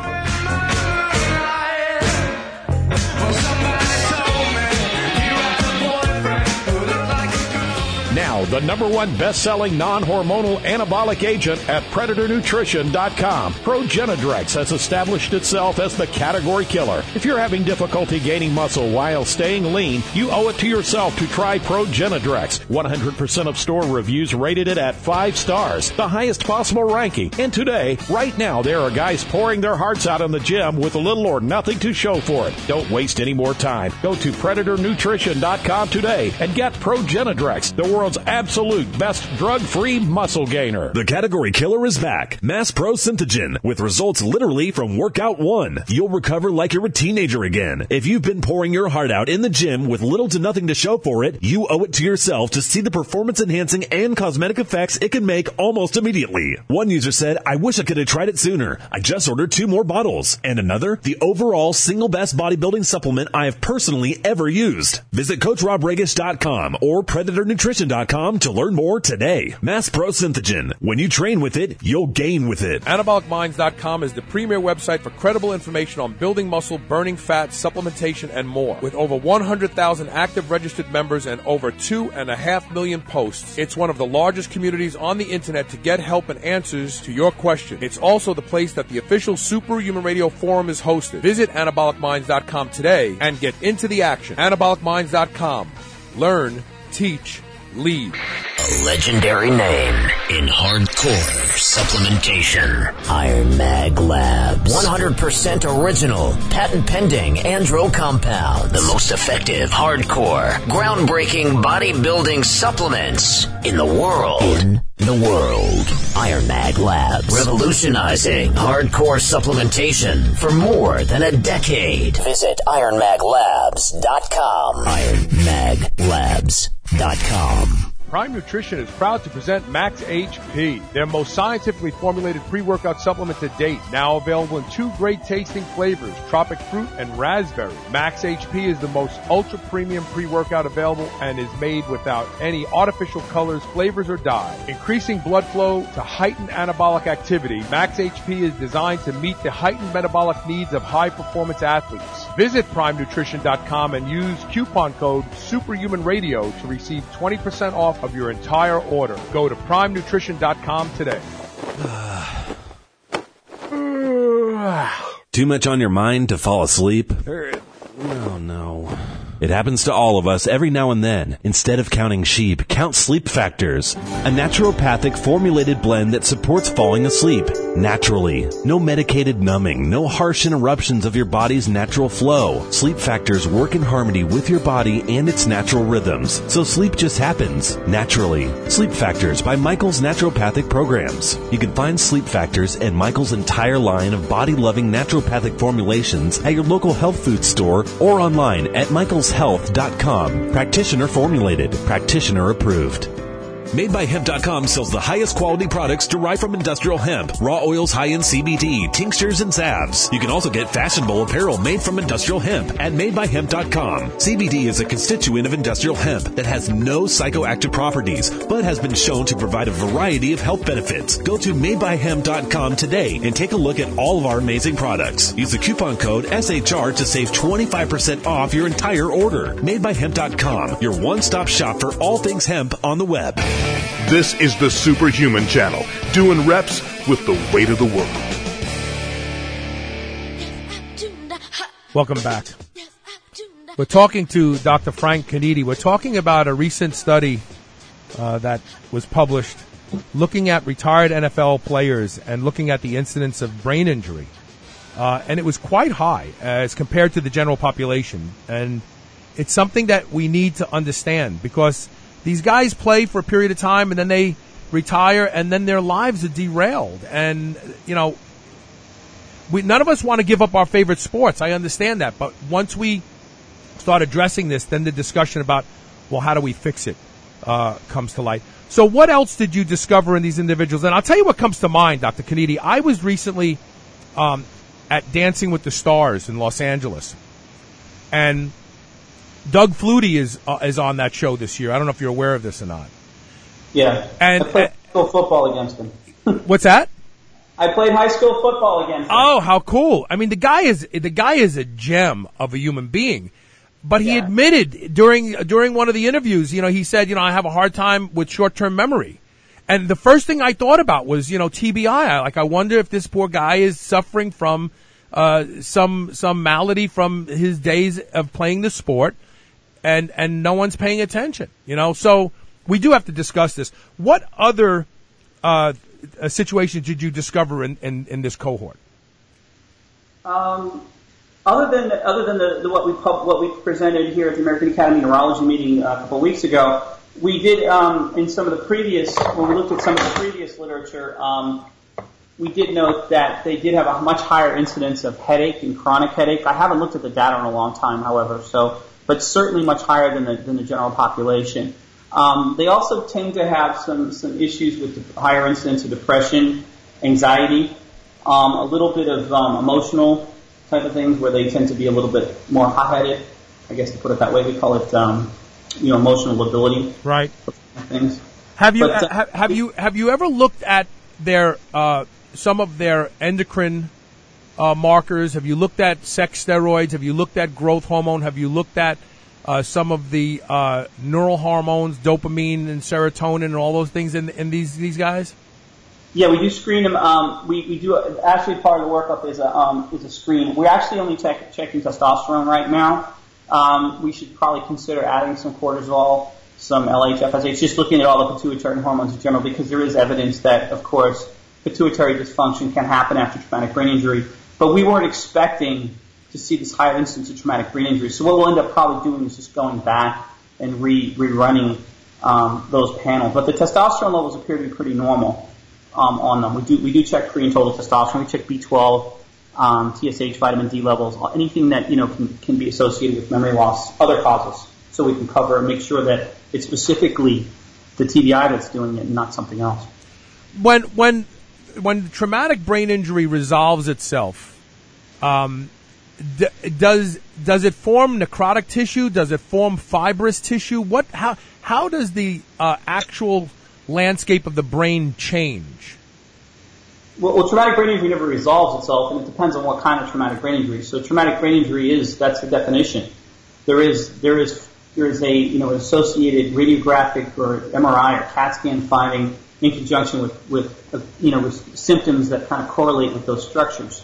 Now, the #1 best-selling non-hormonal anabolic agent at PredatorNutrition.com. Progenadrex has established itself as the category killer. If you're having difficulty gaining muscle while staying lean, you owe it to yourself to try Progenadrex. 100% of store reviews rated it at 5 stars, the highest possible ranking. And today, right now, there are guys pouring their hearts out in the gym with little or nothing to show for it. Don't waste any more time. Go to PredatorNutrition.com today and get Progenadrex, the world's absolute best drug-free muscle gainer. The category killer is back. Mass Pro Synthogen, with results literally from Workout 1. You'll recover like you're a teenager again. If you've been pouring your heart out in the gym with little to nothing to show for it, you owe it to yourself to see the performance-enhancing and cosmetic effects it can make almost immediately. One user said, "I wish I could have tried it sooner. I just ordered 2 more bottles." And another, "The overall single best bodybuilding supplement I have personally ever used." Visit CoachRobRegas.com or PredatorNutrition.com to learn more today. Mass Pro Synthogen. When you train with it, you'll gain with it. AnabolicMinds.com is the premier website for credible information on building muscle, burning fat, supplementation, and more. With over 100,000 active registered members and over 2.5 million posts, it's one of the largest communities on the internet to get help and answers to your questions. It's also the place that the official Superhuman Radio Forum is hosted. Visit AnabolicMinds.com today and get into the action. AnabolicMinds.com. Learn, teach, lead. A legendary name in hardcore supplementation. Iron Mag Labs. 100% original, patent pending andro compounds. The most effective, hardcore, groundbreaking bodybuilding supplements in the world. Iron Mag Labs. Revolutionizing hardcore supplementation for more than a decade. Visit IronMagLabs.com. IronMagLabs.com. Prime Nutrition is proud to present Max HP, their most scientifically formulated pre-workout supplement to date. Now available in 2 great tasting flavors, tropic fruit and raspberry. Max HP is the most ultra premium pre-workout available and is made without any artificial colors, flavors, or dye. Increasing blood flow to heighten anabolic activity, Max HP is designed to meet the heightened metabolic needs of high performance athletes. Visit PrimeNutrition.com and use coupon code SuperhumanRadio to receive 20% off of your entire order. Go to PrimeNutrition.com today. Too much on your mind to fall asleep? Oh, no. It happens to all of us every now and then. Instead of counting sheep, count Sleep Factors, a naturopathic formulated blend that supports falling asleep naturally. No medicated numbing, no harsh interruptions of your body's natural flow. Sleep Factors work in harmony with your body and its natural rhythms, so sleep just happens naturally. Sleep Factors by Michael's Naturopathic Programs. You can find Sleep Factors and Michael's entire line of body-loving naturopathic formulations at your local health food store or online at michaelshealth.com. Practitioner formulated, practitioner approved. MadeByHemp.com sells the highest quality products derived from industrial hemp, raw oils high in CBD, tinctures, and salves. You can also get fashionable apparel made from industrial hemp at MadeByHemp.com. CBD is a constituent of industrial hemp that has no psychoactive properties, but has been shown to provide a variety of health benefits. Go to MadeByHemp.com today and take a look at all of our amazing products. Use the coupon code SHR to save 25% off your entire order. MadeByHemp.com, your one-stop shop for all things hemp on the web. This is the Superhuman Channel, doing reps with the weight of the world. Welcome back. We're talking to Dr. Frank Canidi. We're talking about a recent study that was published looking at retired NFL players and looking at the incidence of brain injury. And it was quite high as compared to the general population. And it's something that we need to understand because these guys play for a period of time and then they retire and then their lives are derailed. And, you know, none of us want to give up our favorite sports. I understand that. But once we start addressing this, then the discussion about, well, how do we fix it, comes to light. So what else did you discover in these individuals? And I'll tell you what comes to mind, Dr. Canidi. I was recently at Dancing with the Stars in Los Angeles. And Doug Flutie is on that show this year. I don't know if you're aware of this or not. Yeah, and I played high school football against him. What's that? I played high school football against him. Oh, how cool! I mean, the guy is a gem of a human being. But he admitted during one of the interviews, you know, he said, you know, I have a hard time with short-term memory. And the first thing I thought about was, you know, TBI. I wonder if this poor guy is suffering from some malady from his days of playing the sport. And no one's paying attention, you know. So we do have to discuss this. What other situations did you discover in this cohort? Other than what we presented here at the American Academy of Neurology meeting a couple of weeks ago, we did in some of the previous when we looked at some of the previous literature, we did note that they did have a much higher incidence of headache and chronic headache. I haven't looked at the data in a long time, however, but certainly much higher than the general population. They also tend to have some issues with the higher incidence of depression, anxiety, a little bit of emotional type of things where they tend to be a little bit more hot-headed. I guess to put it that way, we call it emotional lability. Right. Things. Have you ever looked at their some of their endocrine markers? Have you looked at sex steroids? Have you looked at growth hormone? Have you looked at some of the neural hormones, dopamine and serotonin and all those things in these guys? Yeah, we do screen them. We do actually part of the workup is a screen. We're actually only checking testosterone right now. We should probably consider adding some cortisol, some LH, FSH, just looking at all the pituitary hormones in general, because there is evidence that, of course, pituitary dysfunction can happen after traumatic brain injury. But we weren't expecting to see this higher incidence of traumatic brain injury. So what we'll end up probably doing is just going back and rerunning those panels. But the testosterone levels appear to be pretty normal on them. We do check free and total testosterone. We check B12, TSH, vitamin D levels, anything that can be associated with memory loss, other causes, so we can cover and make sure that it's specifically the TBI that's doing it and not something else. When traumatic brain injury resolves itself, does it form necrotic tissue? Does it form fibrous tissue? How does the actual landscape of the brain change? Well, traumatic brain injury never resolves itself, and it depends on what kind of traumatic brain injury. So traumatic brain injury that's the definition. There is a, an associated radiographic or MRI or CAT scan finding in conjunction with symptoms that kind of correlate with those structures.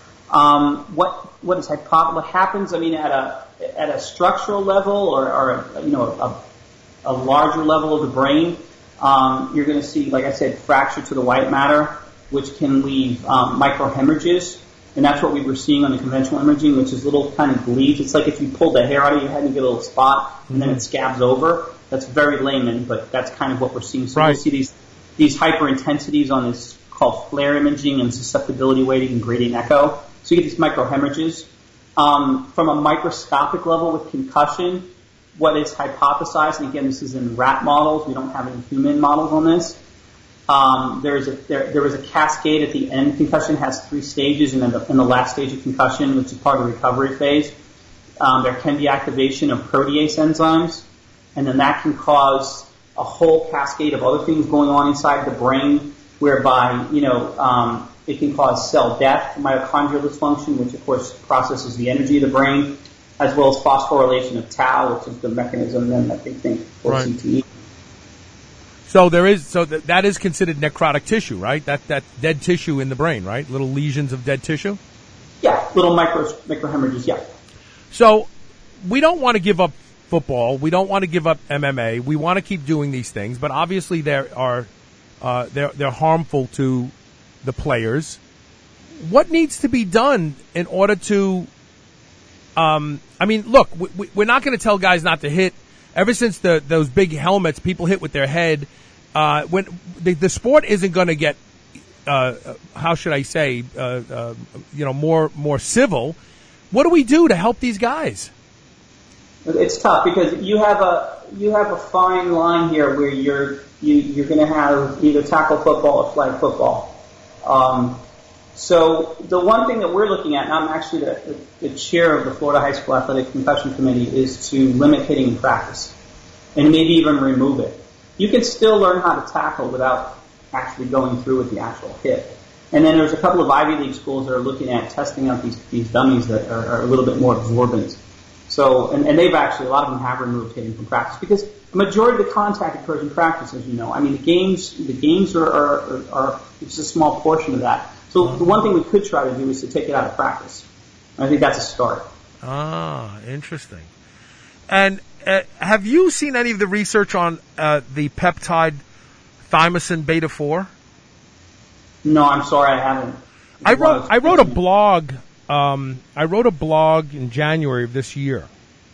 What happens? I mean, at a structural level or a larger level of the brain, you're going to see, like I said, fracture to the white matter, which can leave microhemorrhages, and that's what we were seeing on the conventional imaging, which is little kind of bleeds. It's like if you pulled the hair out of your head and you get a little spot, and then it scabs over. That's very layman, but that's kind of what we're seeing. So we'll see these hyperintensities on this called flare imaging and susceptibility weighting and gradient echo. So you get these microhemorrhages. From a microscopic level with concussion, what is hypothesized, and again, this is in rat models, we don't have any human models on this. There was a cascade at the end. Concussion has 3 stages, and in the last stage of concussion, which is part of the recovery phase, there can be activation of protease enzymes, and then that can cause a whole cascade of other things going on inside the brain, whereby it can cause cell death, mitochondrial dysfunction, which of course processes the energy of the brain, as well as phosphorylation of tau, which is the mechanism then that they think for CTE. So that is considered necrotic tissue, right? That dead tissue in the brain, right? Little lesions of dead tissue? Yeah, little microhemorrhages, yeah. So we don't want to give up football. We don't want to give up MMA. We want to keep doing these things, but obviously they're harmful to the players. What needs to be done in order to look, we're not going to tell guys not to hit. Ever since those big helmets, people hit with their head. When the sport isn't going to get, how should I say, more civil. What do we do to help these guys? It's tough because you have a fine line here where you're going to have either tackle football or flag football. So the one thing that we're looking at, and I'm actually the chair of the Florida High School Athletic Concussion Committee, is to limit hitting in practice and maybe even remove it. You can still learn how to tackle without actually going through with the actual hit. And then there's a couple of Ivy League schools that are looking at testing out these dummies that are a little bit more absorbent. So, and they've actually, a lot of them have removed hitting from practice because the majority of the contact occurs in practice, as you know. I mean, the games are it's a small portion of that. So the one thing we could try to do is to take it out of practice. I think that's a start. Ah, interesting. And have you seen any of the research on the peptide thymosin beta 4? No, I'm sorry, I haven't. I wrote a blog. I wrote a blog in January of this year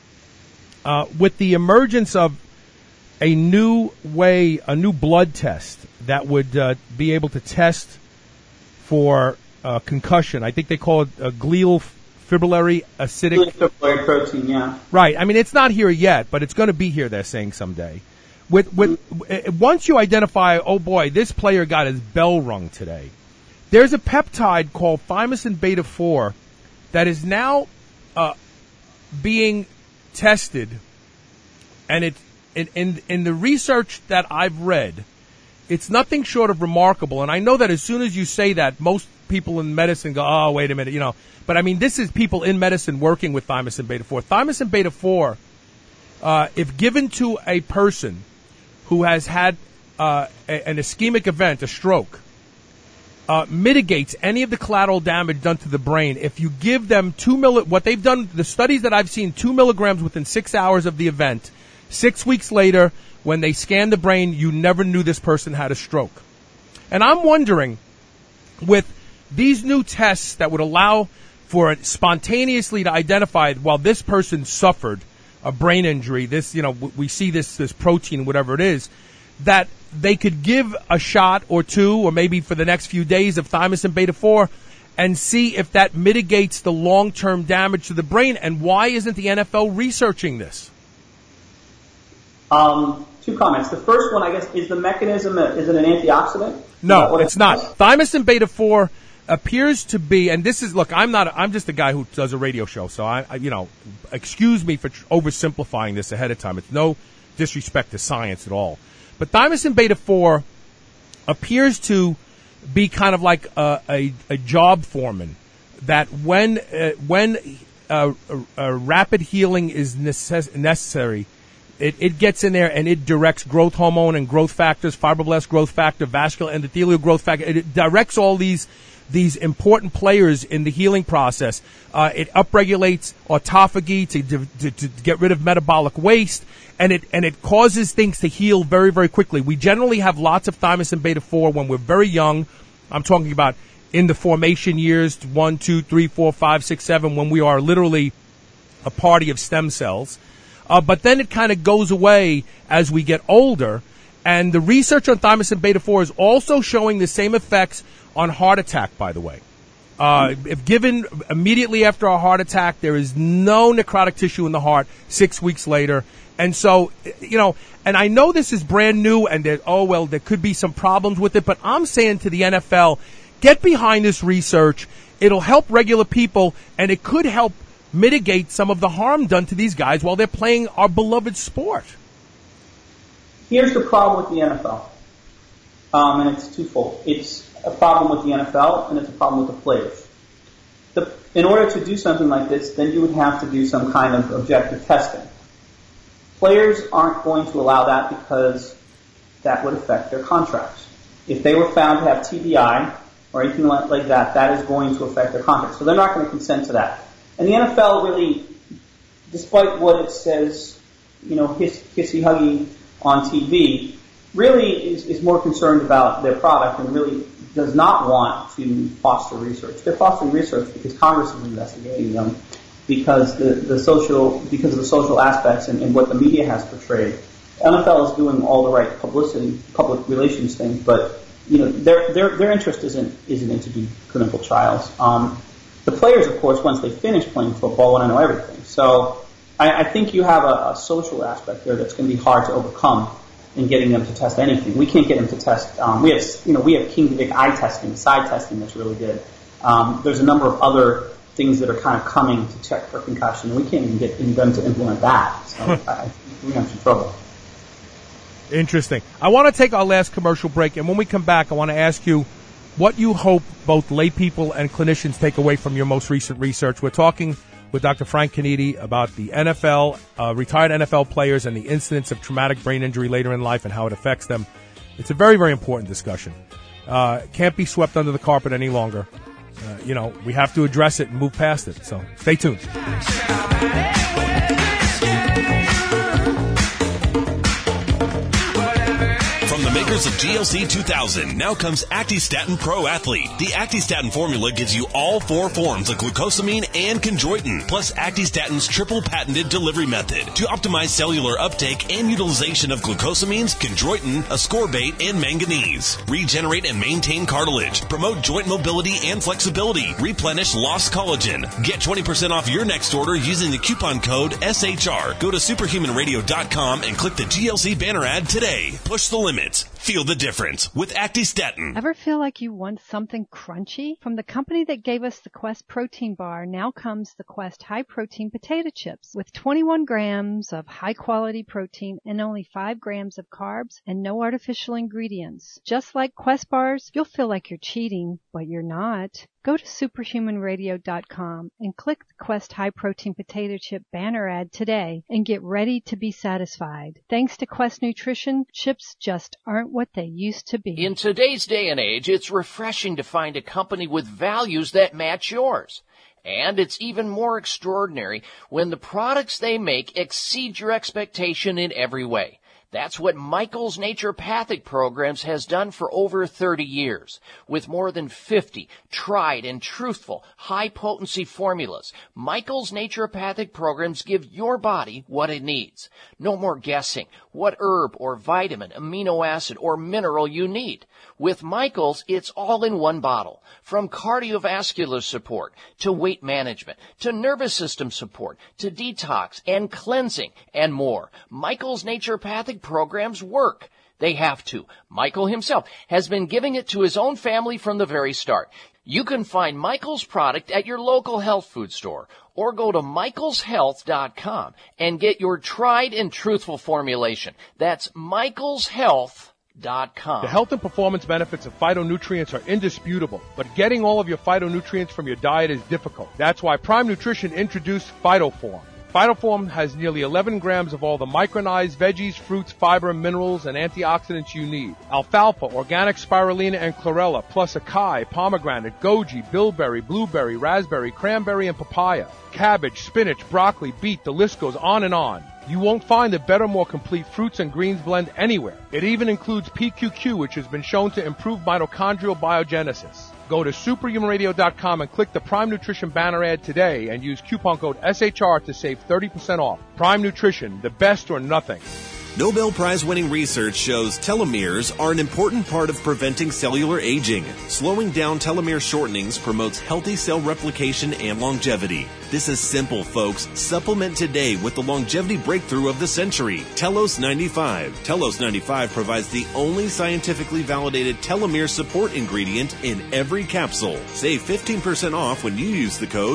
with the emergence of a new blood test that would be able to test for concussion. I think they call it glial fibrillary acidic. Glial fibrillary protein, yeah. Right. I mean, it's not here yet, but it's going to be here, they're saying, someday. Once you identify, oh boy, this player got his bell rung today, there's a peptide called thymosin beta 4 that is now being tested, and it's in the research that I've read, it's nothing short of remarkable. And I know that as soon as you say that, most people in medicine go, oh, wait a minute, But I mean, this is people in medicine working with thymosin beta 4. Thymosin beta 4, if given to a person who has had an ischemic event, a stroke, mitigates any of the collateral damage done to the brain. If you give them what they've done, the studies that I've seen, 2 milligrams within 6 hours of the event, 6 weeks later, when they scan the brain, you never knew this person had a stroke. And I'm wondering, with these new tests that would allow for it spontaneously to identify, well, this person suffered a brain injury, this, we see this protein, whatever it is, that they could give a shot or two, or maybe for the next few days, of thymosin beta 4 and see if that mitigates the long-term damage to the brain. And why isn't the NFL researching this? 2 comments. The first one, I guess, is the mechanism, is it an antioxidant? No, it's not. Thymosin beta 4 appears to be, and this is, look, I'm just a guy who does a radio show, so I excuse me for oversimplifying this ahead of time. It's no disrespect to science at all. But thymosin beta 4 appears to be kind of like a job foreman, that when rapid healing is necessary, it gets in there and it directs growth hormone and growth factors, fibroblast growth factor, vascular endothelial growth factor. It directs all these important players in the healing process. It upregulates autophagy to get rid of metabolic waste, and it causes things to heal very, very quickly. We generally have lots of thymosin beta-4 when we're very young. I'm talking about in the formation years, 1, 2, 3, 4, 5, 6, 7, when we are literally a party of stem cells. But then it kind of goes away as we get older. And the research on thymosin beta-4 is also showing the same effects on heart attack, by the way. If given immediately after a heart attack, there is no necrotic tissue in the heart 6 weeks later. And so, and I know this is brand new and there could be some problems with it, but I'm saying to the NFL, get behind this research. It'll help regular people, and it could help mitigate some of the harm done to these guys while they're playing our beloved sport. Here's the problem with the NFL, and it's twofold. It's a problem with the NFL, and it's a problem with the players. In order to do something like this, then you would have to do some kind of objective testing. Players aren't going to allow that because that would affect their contracts. If they were found to have TBI or anything like that, that is going to affect their contracts. So they're not going to consent to that. And the NFL really, despite what it says, hissy-huggy on TV, really is more concerned about their product and really does not want to foster research. They're fostering research because Congress is investigating them, because of the social aspects and what the media has portrayed. The NFL is doing all the right publicity, public relations things, but their interest isn't into doing clinical trials. The players, of course, once they finish playing football, want to know everything. So I think you have a social aspect there that's going to be hard to overcome in getting them to test anything. We can't get them to test. We have King-Vic eye testing, side testing that's really good. There's a number of other things that are kind of coming to check for concussion, and we can't even get them to implement that. So I think we have some trouble. Interesting. I want to take our last commercial break, and when we come back, I want to ask you what you hope both lay people and clinicians take away from your most recent research. We're talking with Dr. Frank Canidi about the NFL, retired NFL players and the incidence of traumatic brain injury later in life and how it affects them. It's a very, very important discussion. Can't be swept under the carpet any longer. We have to address it and move past it. So stay tuned. From the makers of GLC 2000, now comes Actistatin Pro Athlete. The Actistatin formula gives you all 4 forms of glucosamine and chondroitin, plus Actistatin's triple patented delivery method to optimize cellular uptake and utilization of glucosamines, chondroitin, ascorbate, and manganese. Regenerate and maintain cartilage, promote joint mobility and flexibility, replenish lost collagen. Get 20% off your next order using the coupon code SHR. Go to superhumanradio.com and click the GLC banner ad today. Push the limits. Feel the difference with Actistatin. Ever feel like you want something crunchy? From the company that gave us the Quest protein bar, now comes the Quest high protein potato chips with 21 grams of high quality protein and only 5 grams of carbs and no artificial ingredients. Just like Quest bars, you'll feel like you're cheating, but you're not. Go to superhumanradio.com and click the Quest High Protein Potato Chip banner ad today and get ready to be satisfied. Thanks to Quest Nutrition, chips just aren't what they used to be. In today's day and age, it's refreshing to find a company with values that match yours. And it's even more extraordinary when the products they make exceed your expectation in every way. That's what Michael's Naturopathic Programs has done for over 30 years. With more than 50 tried and truthful high-potency formulas, Michael's Naturopathic Programs give your body what it needs. No more guessing what herb or vitamin, amino acid, or mineral you need. With Michael's, it's all in one bottle. From cardiovascular support, to weight management, to nervous system support, to detox and cleansing, and more. Michael's Naturopathic Programs work. They have to. Michael himself has been giving it to his own family from the very start. You can find Michael's product at your local health food store or go to michaelshealth.com and get your tried and truthful formulation. That's michaelshealth.com. The health and performance benefits of phytonutrients are indisputable, but getting all of your phytonutrients from your diet is difficult. That's why Prime Nutrition introduced PhytoForm. PhytoForm has nearly 11 grams of all the micronized veggies, fruits, fiber, minerals, and antioxidants you need. Alfalfa, organic spirulina, and chlorella, plus acai, pomegranate, goji, bilberry, blueberry, raspberry, cranberry, and papaya. Cabbage, spinach, broccoli, beet, the list goes on and on. You won't find a better, more complete fruits and greens blend anywhere. It even includes PQQ, which has been shown to improve mitochondrial biogenesis. Go to superhumanradio.com and click the Prime Nutrition banner ad today and use coupon code SHR to save 30% off. Prime Nutrition, the best or nothing. Nobel Prize-winning research shows telomeres are an important part of preventing cellular aging. Slowing down telomere shortenings promotes healthy cell replication and longevity. This is simple, folks. Supplement today with the longevity breakthrough of the century, Telos 95. Telos 95 provides the only scientifically validated telomere support ingredient in every capsule. Save 15% off when you use the code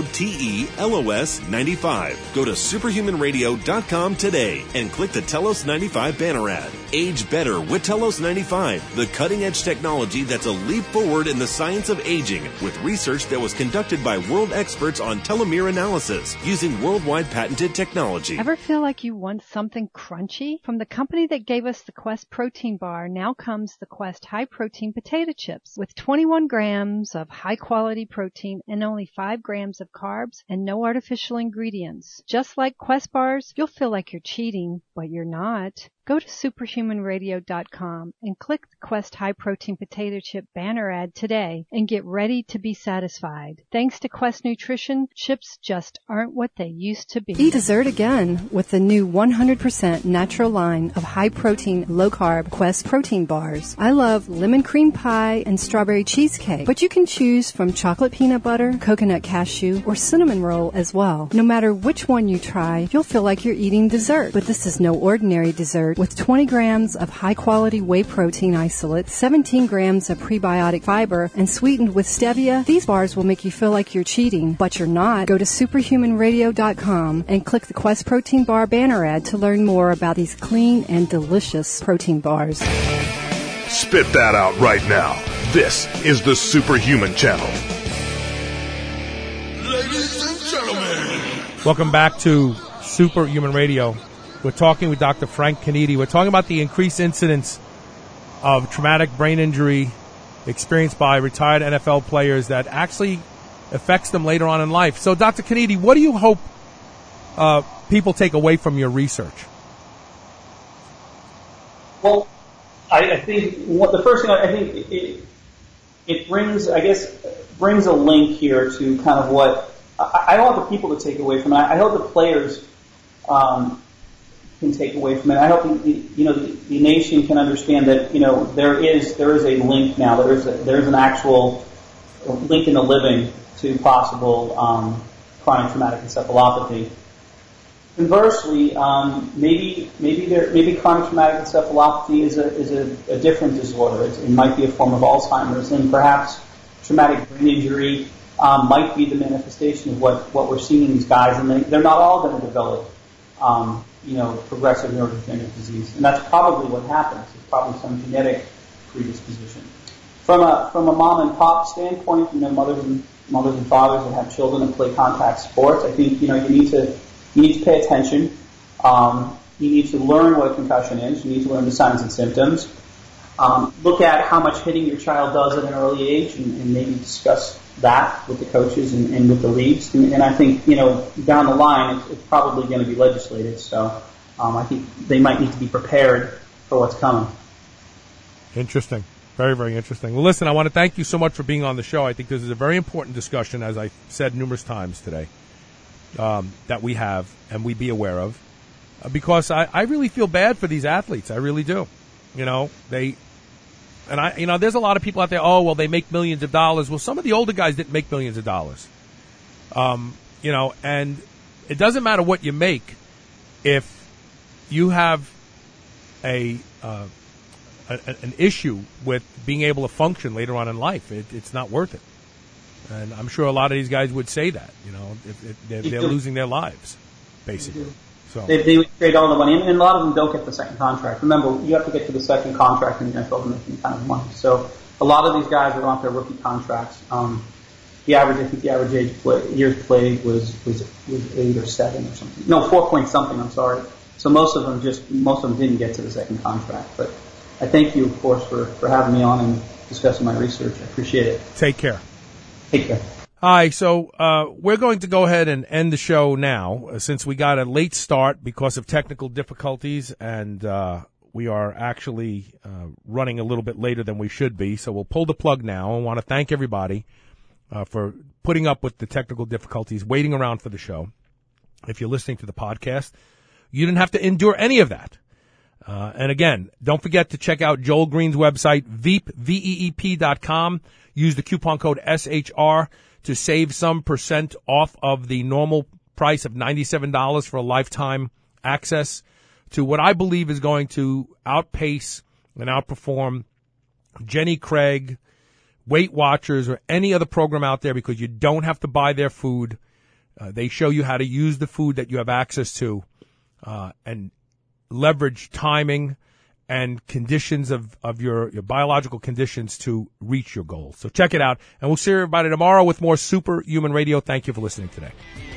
TELOS95. Go to superhumanradio.com today and click the Telos 95 banner ad. Age better with Telos 95, the cutting-edge technology that's a leap forward in the science of aging with research that was conducted by world experts on telomere analysis using worldwide patented technology. Ever feel like you want something crunchy? From the company that gave us the Quest protein bar, now comes the Quest high protein potato chips with 21 grams of high quality protein and only 5 grams of carbs and no artificial ingredients. Just like Quest bars, you'll feel like you're cheating, but you're not. Go to superhumanradio.com and click the Quest High Protein Potato Chip banner ad today and get ready to be satisfied. Thanks to Quest Nutrition, chips just aren't what they used to be. Eat dessert again with the new 100% natural line of high protein, low carb Quest protein bars. I love lemon cream pie and strawberry cheesecake, but you can choose from chocolate peanut butter, coconut cashew, or cinnamon roll as well. No matter which one you try, you'll feel like you're eating dessert. But this is no ordinary dessert. With 20 grams of high-quality whey protein isolate, 17 grams of prebiotic fiber, and sweetened with stevia, these bars will make you feel like you're cheating, but you're not. Go to superhumanradio.com and click the Quest Protein Bar banner ad to learn more about these clean and delicious protein bars. Spit that out right now. This is the Superhuman Channel. Ladies and gentlemen, welcome back to Superhuman Radio. We're talking with Dr. Frank Canidi. We're talking about the increased incidence of traumatic brain injury experienced by retired NFL players that actually affects them later on in life. So, Dr. Canidi, what do you hope people take away from your research? Well, I think the first thing I think it brings, brings a link here to kind of what I don't want the people to take away from it. I hope the players can take away from it. I hope the nation can understand that there is a link now. There's an actual link in the living to possible chronic traumatic encephalopathy. Conversely, maybe chronic traumatic encephalopathy is a different disorder. It might be a form of Alzheimer's, and perhaps traumatic brain injury might be the manifestation of what we're seeing in these guys, and they're not all going to develop progressive neurodegenerative disease, and that's probably what happens. It's probably some genetic predisposition. From a mom and pop standpoint, mothers and fathers that have children that play contact sports, I think you need to pay attention. You need to learn what a concussion is. You need to learn the signs and symptoms. Look at how much hitting your child does at an early age, and maybe discuss that with the coaches and with the leagues. And I think, down the line, it's probably going to be legislated. So I think they might need to be prepared for what's coming. Interesting. Very, very interesting. Well, listen, I want to thank you so much for being on the show. I think this is a very important discussion, as I said numerous times today, that we have and we be aware of, because I really feel bad for these athletes. I really do. There's a lot of people out there, oh, well, they make millions of dollars. Well, some of the older guys didn't make millions of dollars. And it doesn't matter what you make if you have an issue with being able to function later on in life. It's not worth it. And I'm sure a lot of these guys would say that, if they're losing their lives, basically. So they would trade all the money, and a lot of them don't get the second contract. Remember, you have to get to the second contract in the NFL to make any kind of money. So a lot of these guys are on their rookie contracts. The average years played was 8 or 7 or something. No, 4 point something. I'm sorry. So most of them didn't get to the second contract. But I thank you, of course, for having me on and discussing my research. I appreciate it. Take care. Take care. All right, so we're going to go ahead and end the show now, since we got a late start because of technical difficulties, and we are actually running a little bit later than we should be. So we'll pull the plug now. I want to thank everybody for putting up with the technical difficulties, waiting around for the show. If you're listening to the podcast, you didn't have to endure any of that. And again, don't forget to check out Joel Green's website, veep.com. Use the coupon code SHR to save some % off of the normal price of $97 for a lifetime access to what I believe is going to outpace and outperform Jenny Craig, Weight Watchers, or any other program out there, because you don't have to buy their food. They show you how to use the food that you have access to and leverage timing and conditions of your biological conditions to reach your goals. So check it out, and we'll see everybody tomorrow with more Superhuman Radio. Thank you for listening today.